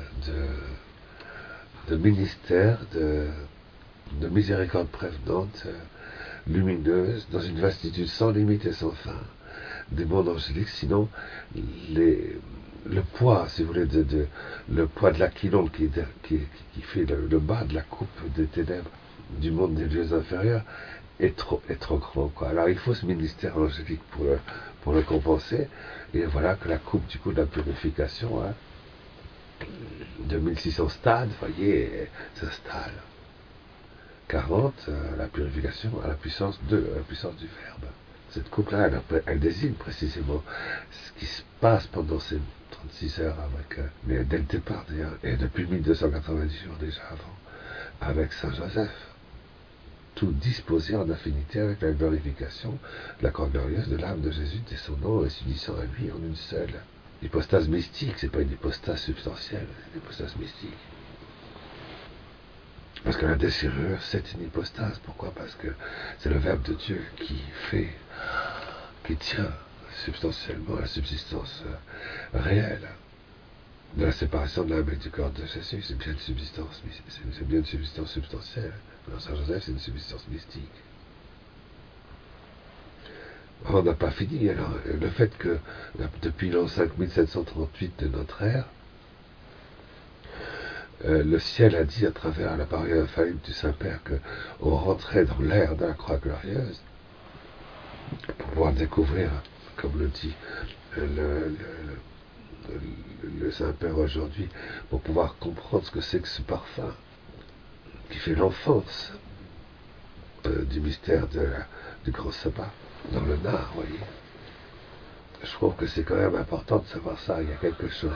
Speaker 1: de, de ministère, de, de miséricorde prévenante, euh, lumineuse, dans une vastitude sans limite et sans fin, des mondes angéliques. Sinon, les, le poids, si vous voulez, de, de, le poids de l'aquilon qui, qui, qui fait le, le bas de la coupe des ténèbres du monde des lieux inférieurs est trop, est trop grand, quoi. Alors il faut ce ministère angélique pour le, pour le compenser, et voilà que la coupe du coup de la purification, hein, de mille six cents stades, vous voyez, s'installe. quarante, euh, la purification à la puissance de la puissance du Verbe. Cette coupe-là, elle, elle désigne précisément ce qui se passe pendant ces trente-six heures avec, euh, mais dès le départ d'ailleurs, et depuis mille deux cent quatre-vingt-dix jours déjà avant, avec Saint Joseph. Tout disposé en affinité avec la glorification de la croix glorieuse de l'âme de Jésus descendant et s'unissant à lui en une seule. L'hypostase mystique, c'est pas une hypostase substantielle, c'est une hypostase mystique. Parce que la déchirure, c'est une hypostase. Pourquoi? Parce que c'est le Verbe de Dieu qui fait, qui tient substantiellement à la subsistance euh, réelle de la séparation de l'âme et du corps de Jésus. C'est bien une subsistance, c'est, c'est bien une subsistance substantielle. Dans Saint Joseph, c'est une subsistance mystique. On n'a pas fini. Alors, le fait que depuis l'an cinq mille sept cent trente-huit de notre ère, Euh, le ciel a dit à travers la parole infaillible du Saint-Père qu'on rentrait dans l'ère de la croix glorieuse pour pouvoir découvrir, comme le dit le, le, le, le Saint-Père aujourd'hui, pour pouvoir comprendre ce que c'est que ce parfum qui fait l'enfance euh, du mystère de la, du grand sabbat dans le nard, vous voyez. Je trouve que c'est quand même important de savoir ça, il y a quelque chose.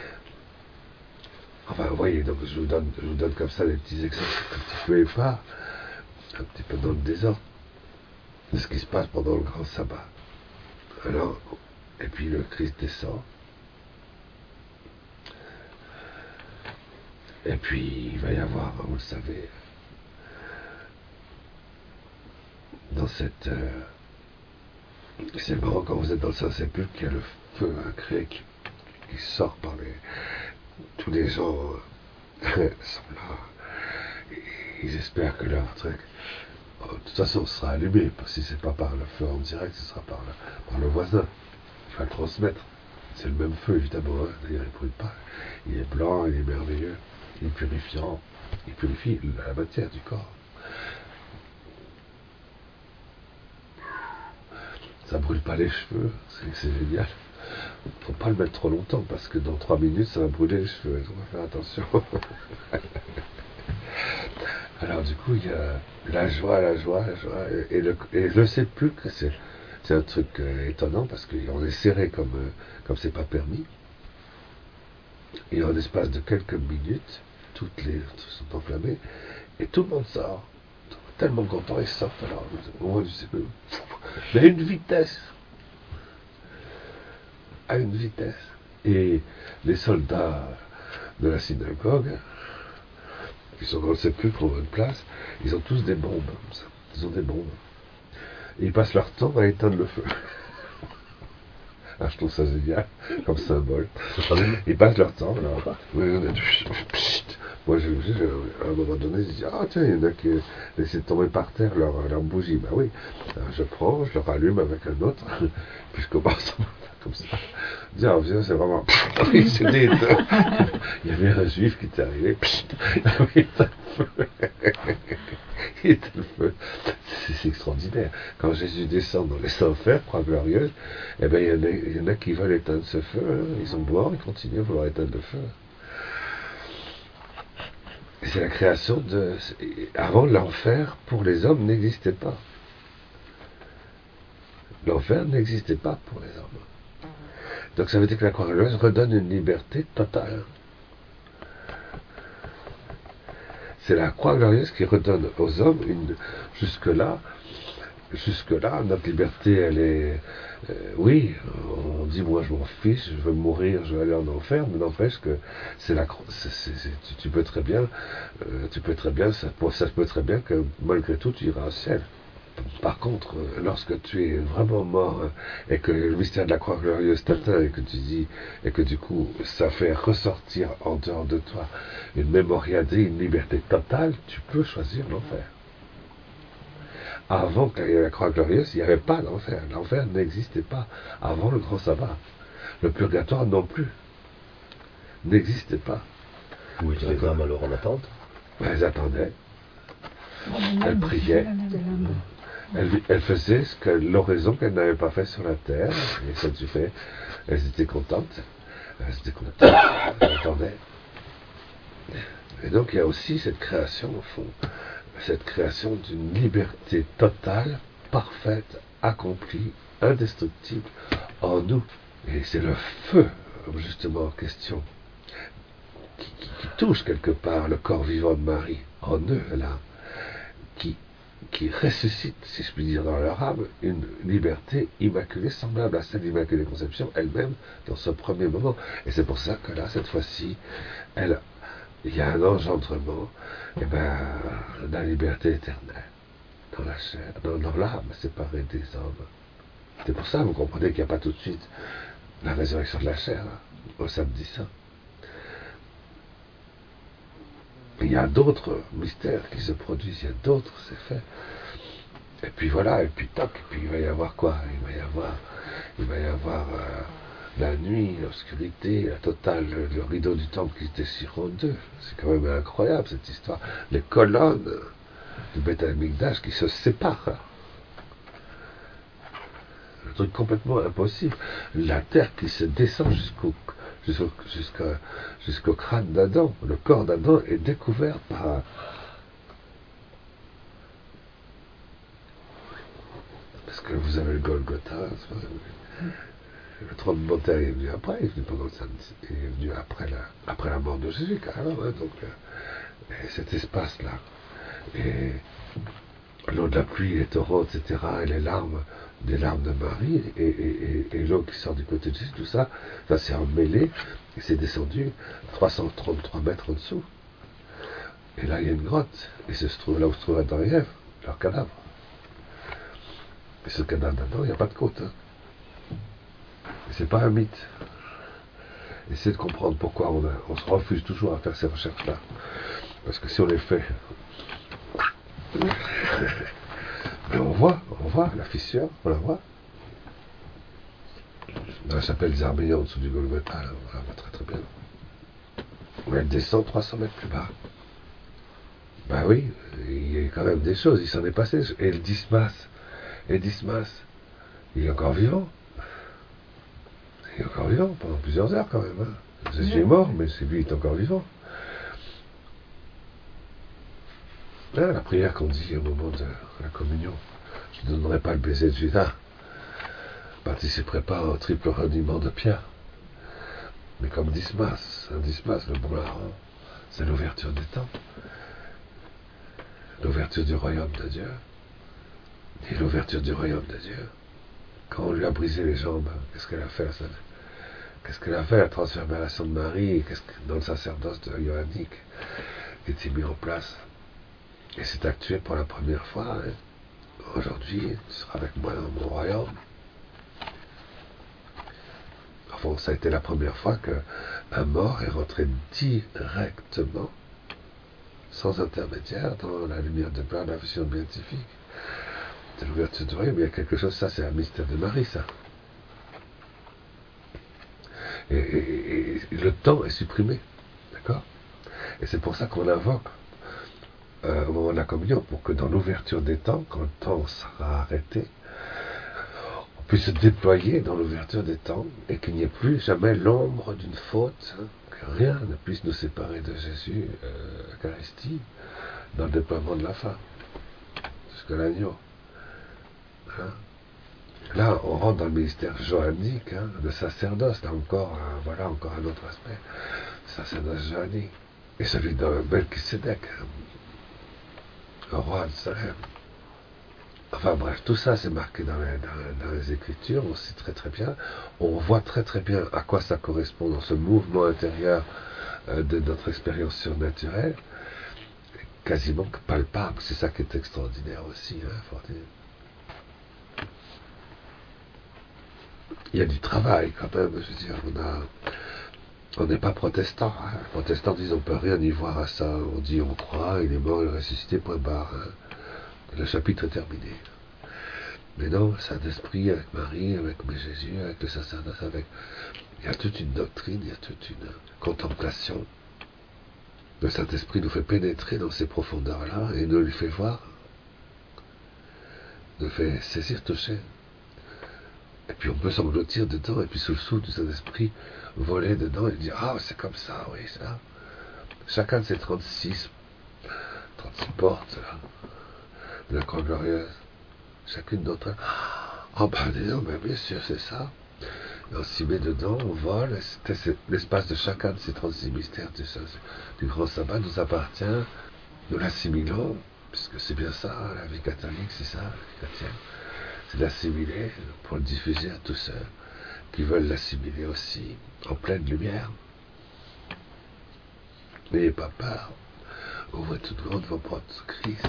Speaker 1: Enfin, vous voyez, donc je vous donne, je vous donne comme ça des petits exemples un petit peu épars, un petit peu dans le désordre, de ce qui se passe pendant le grand sabbat. Alors, et puis le Christ descend, et puis il va y avoir, vous le savez, dans cette... Euh, c'est marrant quand vous êtes dans le Saint-Sépulcre, qu'il y a le feu sacré qui, qui sort par les... Tous les gens euh, sont là. Ils espèrent que leur truc, de toute façon, sera allumé. Parce que si c'est pas par le feu en direct, ce sera par le, par le voisin. Il va le transmettre. C'est le même feu, évidemment. Hein. D'ailleurs, il ne brûle pas. Il est blanc, il est merveilleux. Il est purifiant. Il purifie la matière du corps. Ça brûle pas les cheveux. C'est, c'est génial. Faut pas le mettre trop longtemps parce que dans trois minutes ça va brûler les cheveux, on va faire attention. Alors du coup il y a la joie, la joie, la joie, et le, et le sépulcre, c'est, c'est un truc euh, étonnant parce qu'on est serré comme euh, comme c'est pas permis. Et en l'espace de quelques minutes, toutes les sont enflammées et tout le monde sort. Tellement content, ils sortent alors au moins du sépulcre. Mais à une vitesse. à une vitesse. Et les soldats de la synagogue, qui sont dans le sépulcre en bonne place, ils ont tous des bombes. Ils ont des bombes. Et ils passent leur temps à éteindre le feu. Ah, je trouve ça génial, comme symbole. Ils passent leur temps, alors, oui, on a du... Moi, je, je, à un moment donné, je dis, ah tiens, il y en a qui laissent tomber par terre leur, leur bougie. Ben oui, alors je prends, je le rallume avec un autre, puis je commence à faire comme ça. Je dis, ah viens, c'est vraiment... Il s'est dit, il y avait un juif qui était arrivé, il était le feu. Il était le feu. C'est, c'est extraordinaire. Quand Jésus descend dans les enfers, croix glorieuse, eh bien, il y en a, il y en a qui veulent éteindre ce feu. Hein. Ils sont morts, ils continuent à vouloir éteindre le feu. C'est la création de... Avant, l'enfer, pour les hommes, n'existait pas. L'enfer n'existait pas pour les hommes. Donc ça veut dire que la croix glorieuse redonne une liberté totale. C'est la croix glorieuse qui redonne aux hommes une... Jusque-là, jusque-là, notre liberté, elle est... Euh, oui, on dit, moi je m'en fiche, je veux mourir, je veux aller en enfer, mais n'empêche que c'est la, c'est, c'est, c'est, tu, tu peux très bien, euh, tu peux très bien, ça, ça peut très bien que malgré tout tu iras au ciel. Par contre, lorsque tu es vraiment mort et que le mystère de la croix glorieuse t'atteint et que tu dis, et que du coup ça fait ressortir en dehors de toi une mémoriade, une liberté totale, tu peux choisir l'enfer. Avant qu'il y ait la croix glorieuse, il n'y avait pas d'enfer. L'enfer n'existait pas avant le grand sabbat. Le purgatoire non plus. N'existait pas.
Speaker 2: Où étaient les âmes alors en attente?
Speaker 1: Elles attendaient. Elles priaient. Elles, elles faisaient ce que l'oraison qu'elles n'avaient pas fait sur la terre. Et ça tu fais. Elles étaient contentes. Elles étaient contentes. Elles attendaient. Et donc il y a aussi cette création au fond. Cette création d'une liberté totale, parfaite, accomplie, indestructible en nous. Et c'est le feu, justement, en question, qui, qui, qui touche quelque part le corps vivant de Marie, en eux, là, qui, qui ressuscite, si je puis dire, dans leur âme, une liberté immaculée, semblable à celle d'Immaculée Conception elle-même, dans ce premier moment. Et c'est pour ça que là, cette fois-ci, elle... il y a un engendrement, et ben, la liberté éternelle, dans la chair, dans, dans l'âme séparée des hommes. C'est pour ça, vous comprenez qu'il n'y a pas tout de suite la résurrection de la chair, hein, au samedi saint. Il y a d'autres mystères qui se produisent, il y a d'autres effets. Et puis voilà, et puis toc, et puis il va y avoir quoi? Il va y avoir, il va y avoir euh, la nuit, l'obscurité, la totale, le, le rideau du temple qui se déchire en deux. C'est quand même incroyable cette histoire. Les colonnes du Beth Amikdash qui se séparent. Un truc complètement impossible. La terre qui se descend jusqu'au jusqu'au, jusqu'au, jusqu'au crâne d'Adam. Le corps d'Adam est découvert par... Parce que vous avez le Golgotha, le tremblement de terre est venu après, il est venu pendant le samedi, il est venu après la, après la mort de Jésus, carrément, hein, donc euh, et cet espace-là, et l'eau de la pluie, les torrents, et cetera, et les larmes, des larmes de Marie, et, et, et, et l'eau qui sort du côté de Jésus, tout ça, ça s'est emmêlé, et c'est descendu trois cent trente-trois mètres en dessous. Et là, il y a une grotte, et c'est là où se trouve Adam et Ève, leur cadavre. Et ce cadavre d'Adam, il n'y a pas de côte, hein. Et c'est pas un mythe. Essayez de comprendre pourquoi on, a, on se refuse toujours à faire ces recherches-là. Parce que si on les fait, mais on voit, on voit la fissure, on la voit. Dans la chapelle des Arméniens en dessous du Golgotha, là, on la voit très très bien. Mais elle descend trois cents mètres plus bas. Ben oui, il y a quand même des choses, il s'en est passé. Et le Dismas, et Dismas, il est encore vivant. Il est encore vivant pendant plusieurs heures quand même. Hein. Jésus est mort, mais c'est lui qui est encore vivant. Là, la prière qu'on dit au moment de la communion, je ne donnerai pas le baiser de Judas, participerai pas au triple reniement de Pierre. Mais comme Dismas, un Dismas, le bon larron, c'est l'ouverture des temps, l'ouverture du royaume de Dieu. Et l'ouverture du royaume de Dieu. Quand on lui a brisé les jambes, qu'est-ce qu'elle a fait ça? Qu'est-ce qu'elle a fait, la transfiguration de Marie, qu'est-ce que, dans le sacerdoce de Johannique, qui était mis en place. Et c'est actué pour la première fois. Hein. Aujourd'hui, tu seras avec moi dans mon royaume. Enfin, ça a été la première fois qu'un mort est rentré directement sans intermédiaire, dans la lumière de plein la vision béatifique. C'est l'ouverture de l'oreille, mais il y a quelque chose, ça c'est un mystère de Marie, ça. Et, et, et le temps est supprimé, d'accord? Et c'est pour ça qu'on invoque euh, au moment de la communion, pour que dans l'ouverture des temps, quand le temps sera arrêté, on puisse se déployer dans l'ouverture des temps, et qu'il n'y ait plus jamais l'ombre d'une faute, hein, que rien ne puisse nous séparer de Jésus, euh, Eucharistie, dans le déploiement de la fin, jusqu'à l'agneau. Hein? Là, on rentre dans le ministère johannique, hein, de sacerdoce, là encore, hein, voilà encore un autre aspect, sacerdoce johannique, et celui de Melchisédek, hein, le roi de Salem. Enfin bref, tout ça c'est marqué dans les, dans, dans les Écritures, on sait très très bien, on voit très très bien à quoi ça correspond dans ce mouvement intérieur euh, de notre expérience surnaturelle, quasiment palpable, c'est ça qui est extraordinaire aussi, hein, faut dire. Il y a du travail quand même, je veux dire, on a, on n'est pas protestant. Hein. Les protestants disent on peut rien y voir à ça. On dit on croit, il est mort, il est ressuscité, point barre. Hein. Le chapitre est terminé. Mais non, le Saint-Esprit avec Marie, avec Jésus, avec le sacerdoce, avec. Il y a toute une doctrine, il y a toute une contemplation. Le Saint-Esprit nous fait pénétrer dans ces profondeurs-là et nous lui fait voir, nous fait saisir, toucher. Et puis on peut s'engloutir dedans, et puis sous le souffle du Saint-Esprit, voler dedans et dire « Ah, c'est comme ça, oui, ça. » Chacun de ces trente-six, trente-six portes, là, de la croix glorieuse, chacune d'entre elles, « Ah, ben dis donc, ben bien sûr, c'est ça. » Et on s'y met dedans, on vole, et c'est l'espace de chacun de ces trente-six mystères du, du grand sabbat nous appartient, nous l'assimilons, puisque c'est bien ça, la vie catholique, c'est ça, la vie chrétienne. C'est d'assimiler pour le diffuser à tous ceux qui veulent l'assimiler aussi en pleine lumière. N'ayez pas peur, ouvrez toutes grandes vos portes, Christ.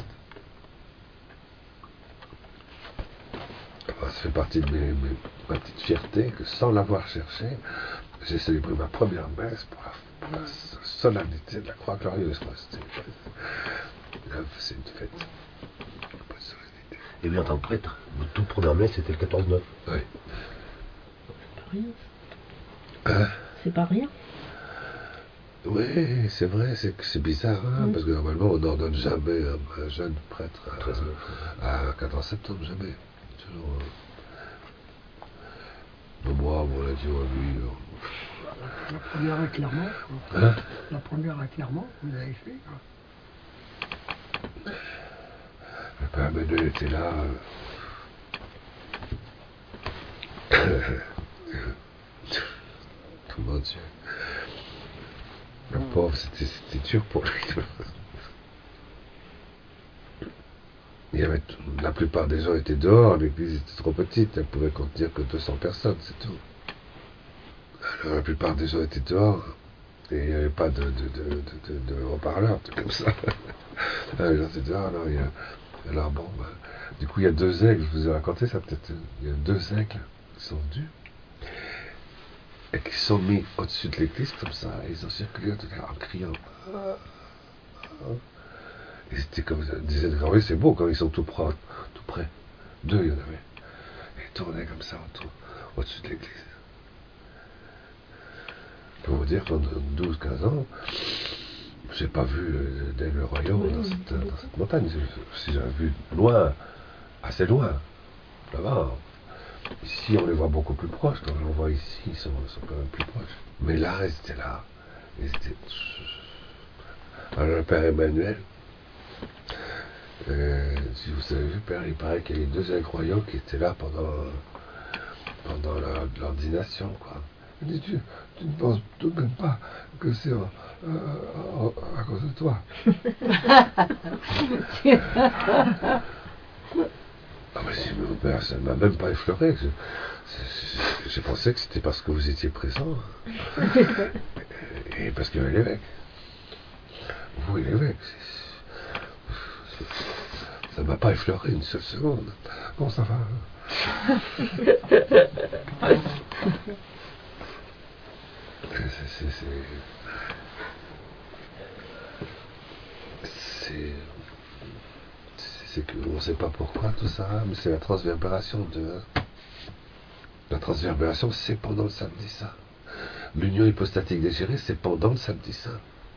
Speaker 1: Alors, ça fait partie de mes, mes, ma petite fierté que sans l'avoir cherché, j'ai célébré ma première messe pour la, pour la solennité de la croix glorieuse. C'est une fête.
Speaker 2: Et oui, en tant que prêtre, votre toute première messe, c'était le quatorze neuf.
Speaker 1: Oui.
Speaker 3: Rien.
Speaker 1: Hein?
Speaker 3: C'est pas rien.
Speaker 1: Oui, c'est vrai, c'est, c'est bizarre, hein,
Speaker 3: Oui.
Speaker 1: parce que normalement, on n'ordonne jamais un, un jeune prêtre à,
Speaker 2: à
Speaker 1: à quatorze septembre, jamais. Toujours. Euh, bon, moi, on l'a dit, lui. Euh,
Speaker 5: La première à Clermont.
Speaker 1: hein?
Speaker 5: La première à Clermont, vous avez fait.
Speaker 1: Le père Emmanuel était là. Euh, Comment dire? Le pauvre, c'était, c'était dur pour lui. Il y avait tout, la plupart des gens étaient dehors, l'église était trop petite, elle pouvait contenir que deux cents personnes, c'est tout. Alors la plupart des gens étaient dehors, et il n'y avait pas de, de, de, de, de, de haut-parleurs, tout comme ça. Alors, les gens étaient dehors, alors, il y a, alors bon, ben, du coup il y a deux aigles, je vous ai raconté ça peut-être, il y a deux aigles qui sont venus, et qui sont mis au-dessus de l'église comme ça, et ils ont circulé en criant. Ah, ah. Et c'était comme ça, disait le grand, c'est beau quand ils sont tout près, tout près. Deux, il y en avait. Et ils tournaient comme ça autour, au-dessus de l'église. Je peux vous dire qu'en douze quinze ans, j'ai pas vu euh, d'aigle royaux dans cette, dans cette montagne. Si j'avais vu loin, assez loin, là-bas. Ici, on les voit beaucoup plus proches. Quand on les voit ici, ils sont, ils sont quand même plus proches. Mais là, ils étaient là. Ils étaient... Alors, le père Emmanuel, euh, si vous avez vu, père, il paraît qu'il y a eu deux aigles royaux qui étaient là pendant, pendant la, l'ordination, quoi. Il dit, tu, tu ne penses tout de même pas que c'est euh, euh, à cause de toi. Ah mais si, mon père, ça ne m'a même pas effleuré. Je, je, j'ai pensé que c'était parce que vous étiez présent. Et parce qu'il y avait l'évêque. Vous et l'évêque. C'est, c'est, ça ne m'a pas effleuré une seule seconde. Bon, ça va. C'est, c'est, c'est, c'est... C'est qu'on ne sait pas pourquoi tout ça, mais c'est la transverbération de... La transverbération, c'est pendant le samedi saint. L'union hypostatique désirée, c'est pendant le samedi saint.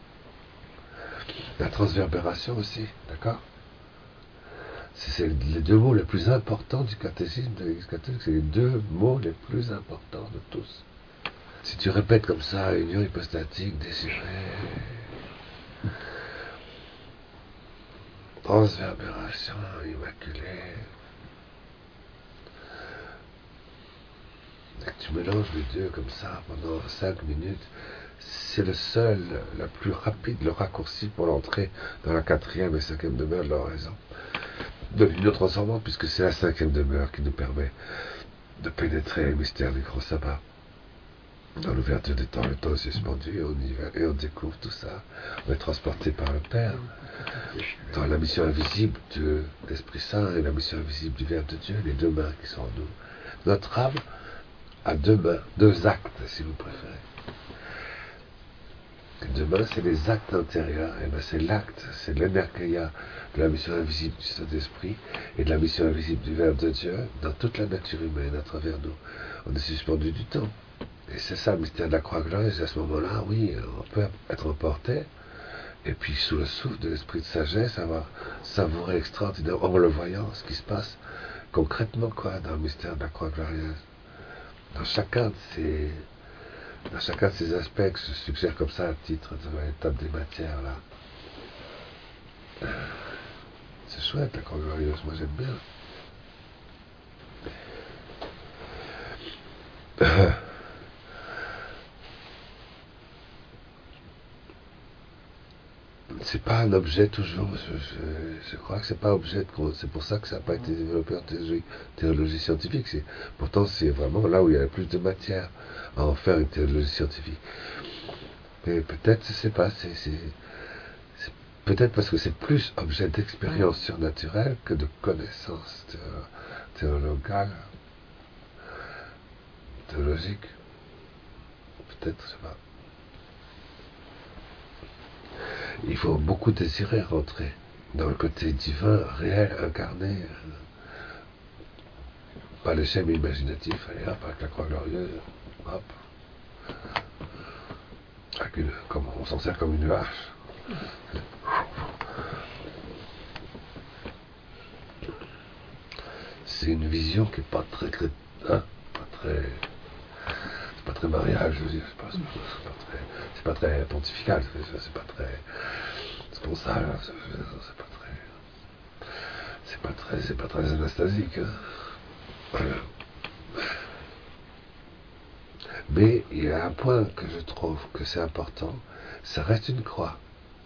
Speaker 1: La transverbération aussi, d'accord? C'est les deux mots les plus importants du catéchisme de l'Église catholique, c'est les deux mots les plus importants de tous. Si tu répètes comme ça, union hypostatique désirée, transverbération immaculée, et que tu mélanges les deux comme ça pendant cinq minutes, c'est le seul, le plus rapide, le raccourci pour l'entrée dans la quatrième et cinquième demeure de l'oraison, de l'union transcendante, puisque c'est la cinquième demeure qui nous permet de pénétrer le mystère du grand sabbat. Dans l'ouverture des temps, le temps est suspendu, et on y va, et on découvre tout ça. On est transporté par le Père dans la mission invisible de l'Esprit Saint et la mission invisible du Verbe de Dieu, les deux mains qui sont en nous. Notre âme a deux mains, deux actes, si vous préférez. Les deux mains, c'est les actes intérieurs, et bien c'est l'acte, c'est l'énergia de la mission invisible du Saint-Esprit et de la mission invisible du Verbe de Dieu dans toute la nature humaine à travers nous. On est suspendu du temps. Et c'est ça le mystère de la croix glorieuse. À ce moment-là, oui, on peut être emporté, et puis sous le souffle de l'esprit de sagesse, avoir savouré extraordinairement en le voyant, ce qui se passe concrètement, quoi, dans le mystère de la croix glorieuse. Dans chacun de ces, dans chacun de ces aspects que je suggère comme ça à titre de l'étape des matières, là. C'est chouette, la croix glorieuse, moi j'aime bien. C'est pas un objet toujours, je, je, je crois que c'est pas objet de, c'est pour ça que ça n'a pas été développé en théologie, théologie scientifique. C'est, pourtant c'est vraiment là où il y a le plus de matière à en faire une théologie scientifique. Mais peut-être, je sais pas, c'est, c'est, c'est peut-être parce que c'est plus objet d'expérience surnaturelle que de connaissance théologale, théologique. Peut-être, je sais pas. Il faut beaucoup désirer rentrer dans le côté divin, réel, incarné. Pas le schème imaginatif, allez hop, avec la croix glorieuse, hop. Avec une, comme, on s'en sert comme une hache. C'est une vision qui n'est pas très, hein, pas très, c'est pas très mariage, je veux dire, c'est pas, c'est pas très, c'est pas très pontifical, c'est, c'est pas très responsable, c'est, c'est pas très, c'est pas très, c'est pas très anastasique. Hein. Voilà. Mais il y a un point que je trouve que c'est important, ça reste une croix.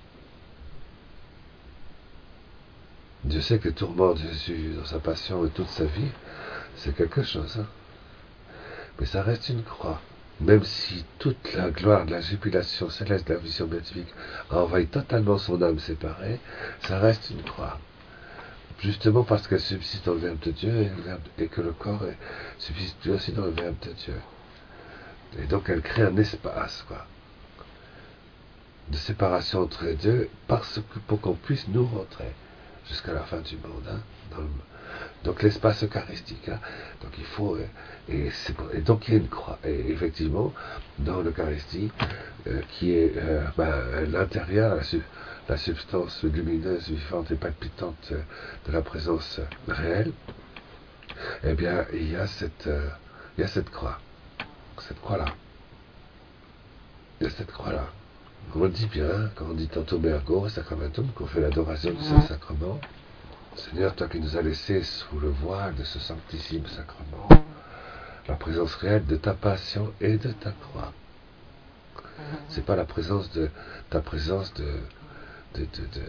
Speaker 1: Dieu sait que le tourment de Jésus dans sa passion et toute sa vie, c'est quelque chose. Hein. Mais ça reste une croix. Même si toute la gloire de la jubilation céleste de la vision béatifique a envahi totalement son âme séparée, ça reste une croix. Justement parce qu'elle subsiste dans le Verbe de Dieu et, le verbe, et que le corps est, subsiste aussi dans le Verbe de Dieu. Et donc elle crée un espace, quoi, de séparation entre les deux, parce que pour qu'on puisse nous rentrer jusqu'à la fin du monde, hein, dans le, donc l'espace eucharistique, hein, donc il faut, et, c'est, et donc il y a une croix, et effectivement, dans l'Eucharistie, euh, qui est euh, ben, l'intérieur, la, la substance lumineuse, vivante et palpitante de la présence réelle, eh bien, il y a cette, euh, il y a cette croix. Cette croix-là. Il y a cette croix-là. On le dit bien, quand on dit tantum ergo sacramentum, qu'on fait l'adoration du Saint-Sacrement, Seigneur, toi qui nous as laissé sous le voile de ce sanctissime sacrement, la présence réelle de ta passion et de ta croix. C'est pas la présence de ta présence de, de, de, de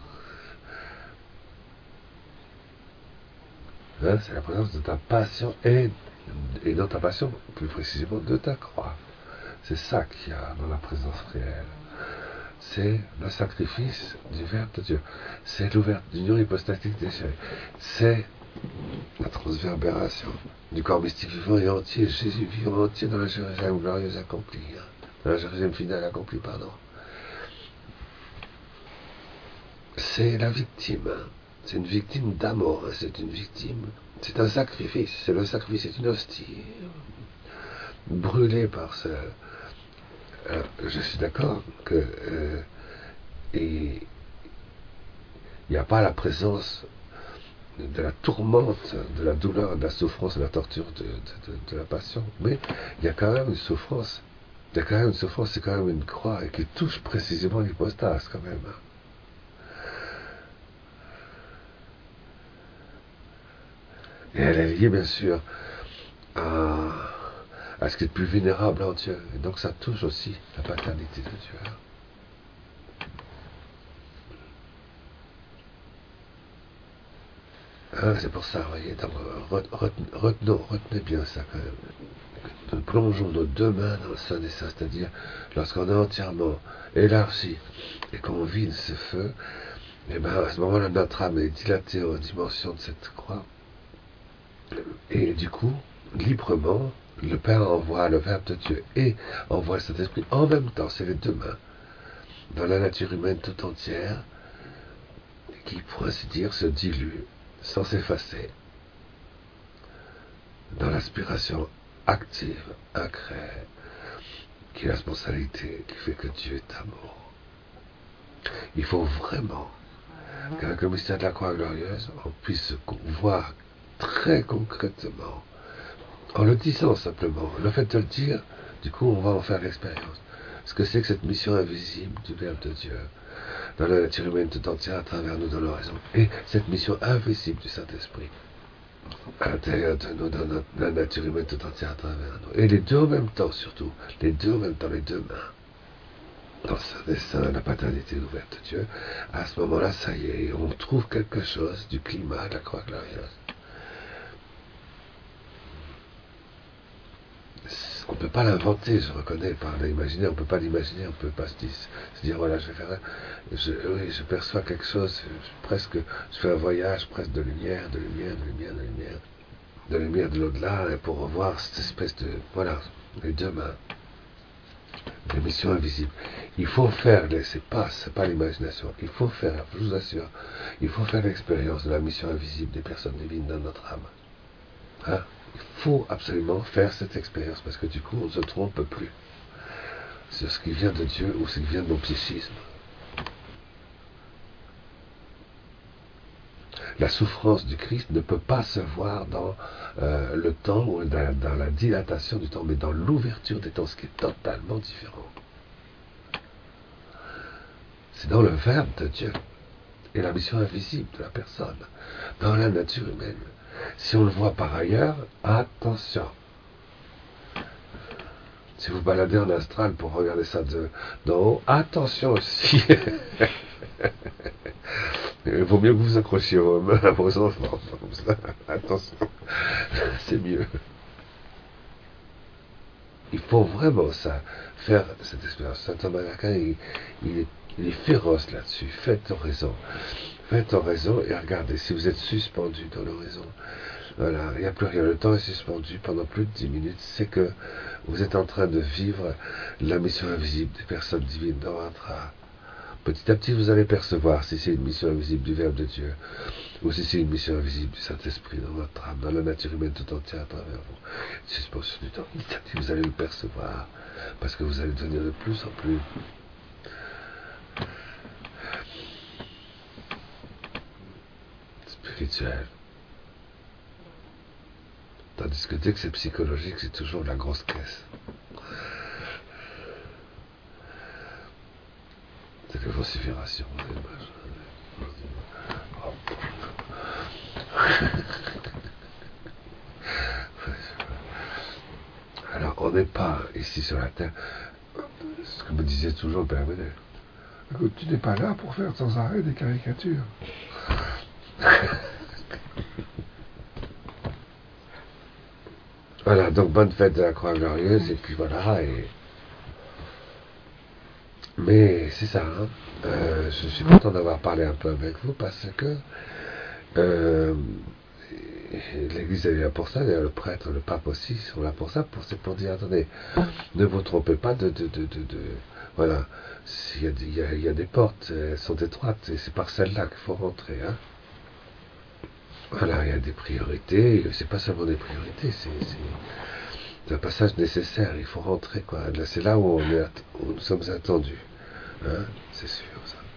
Speaker 1: hein, c'est la présence de ta passion et et dans ta passion, plus précisément de ta croix. C'est ça qu'il y a dans la présence réelle. C'est le sacrifice du Verbe de Dieu. C'est l'union hypostatique désirée. C'est la transverbération du corps mystique vivant et entier, Jésus vivant entier dans la Jérusalem glorieuse accomplie, hein, dans la Jérusalem finale accomplie, pardon. c'est la victime. C'est une victime d'amour, c'est une victime, c'est un sacrifice, c'est le sacrifice, c'est une hostie. Brûlée par ce... Alors, je suis d'accord que euh, il n'y a pas la présence de la tourmente, de la douleur, de la souffrance, de la torture, de, de, de, de la passion, mais il y a quand même une souffrance. Il y a quand même une souffrance, c'est quand même une croix et qui touche précisément l'hypostase quand même. Et elle est liée bien sûr à, à ce qui est le plus vénérable en Dieu. Et donc ça touche aussi la paternité de Dieu. Hein, c'est pour ça, vous voyez, donc, retenez, retenez, retenez bien ça quand même. Nous plongeons nos deux mains dans le sein des saints, c'est-à-dire lorsqu'on est entièrement élargi et qu'on vide ce feu, et bien à ce moment-là, notre âme est dilatée aux dimensions de cette croix. Et du coup, librement, le Père envoie le Verbe de Dieu et envoie le Saint-Esprit en même temps, c'est les deux mains, dans la nature humaine tout entière, qui, pour ainsi dire, se dilue sans s'effacer dans l'aspiration active, incréée, qui est la spontanéité, qui fait que Dieu est amour. Il faut vraiment qu'avec le mystère de la croix glorieuse, on puisse voir très concrètement, en le disant simplement, le fait de le dire, du coup on va en faire l'expérience. Ce que c'est que cette mission invisible du Verbe de Dieu, dans la nature humaine tout entière à travers nous, dans l'horizon, et cette mission invisible du Saint-Esprit, à l'intérieur de nous, dans notre, la nature humaine tout entière à travers nous. Et les deux en même temps surtout, les deux en même temps, les deux mains, dans le Saint des Saints, la paternité ouverte de Dieu, à ce moment-là, ça y est, on trouve quelque chose du climat de la croix glorieuse. On ne peut pas l'inventer, je reconnais, par l'imaginaire, on ne peut pas l'imaginer, on ne peut pas se dire, se dire voilà, je vais faire, je, oui, je perçois quelque chose, je, presque, je fais un voyage presque de lumière, de lumière, de lumière, de lumière, de lumière de l'au-delà, pour revoir cette espèce de, voilà, les deux mains, les missions invisibles. Il faut faire, c'est pas, c'est pas l'imagination, il faut faire, je vous assure, il faut faire l'expérience de la mission invisible des personnes divines dans notre âme. Hein? Il faut absolument faire cette expérience, parce que du coup, on ne se trompe plus sur ce qui vient de Dieu ou ce qui vient de nos psychismes. La souffrance du Christ ne peut pas se voir dans euh, le temps ou dans, dans la dilatation du temps, mais dans l'ouverture des temps, ce qui est totalement différent. C'est dans le Verbe de Dieu et la mission invisible de la personne, dans la nature humaine. Si on le voit par ailleurs, attention. Si vous baladez en astral pour regarder ça de, d'en haut, attention aussi. Il vaut mieux que vous vous accrochiez vos mains à vos enfants. Attention, c'est mieux. Il faut vraiment ça, faire cette expérience. Saint Thomas d'Aquin, il, il, est, il est féroce là-dessus. Faites oraison. Faites oraison et regardez, si vous êtes suspendu dans l'horizon, voilà, il n'y a plus rien, le temps est suspendu pendant plus de dix minutes, c'est que vous êtes en train de vivre la mission invisible des personnes divines dans votre âme. Petit à petit, vous allez percevoir si c'est une mission invisible du Verbe de Dieu, ou si c'est une mission invisible du Saint-Esprit dans votre âme, dans la nature humaine tout entière à travers vous. Suspension du temps, petit à petit, vous allez le percevoir, parce que vous allez devenir de plus en plus spirituel. Tandis que dès que c'est psychologique, c'est toujours la grosse caisse. C'est la vocifération. Alors, on n'est pas ici sur la terre. Ce que me disait toujours le Père Ménel.
Speaker 6: Écoute, tu n'es pas là pour faire sans arrêt des caricatures.
Speaker 1: Voilà, donc bonne fête de la Croix Glorieuse, et puis voilà, et... Mais c'est ça, hein. euh, je suis content d'avoir parlé un peu avec vous, parce que euh, l'Église est là pour ça, d'ailleurs le prêtre, le pape aussi sont là pour ça, pour, c'est pour dire, attendez, ne vous trompez pas de, de, de, de, de Voilà. Il y, a, il, y a, il y a des portes, elles sont étroites, et c'est par celles-là qu'il faut rentrer. Hein. Voilà, il y a des priorités, c'est pas seulement des priorités, c'est, c'est un passage nécessaire, il faut rentrer, quoi. Là, c'est là où, on est, où nous sommes attendus. Hein, c'est sûr, ça.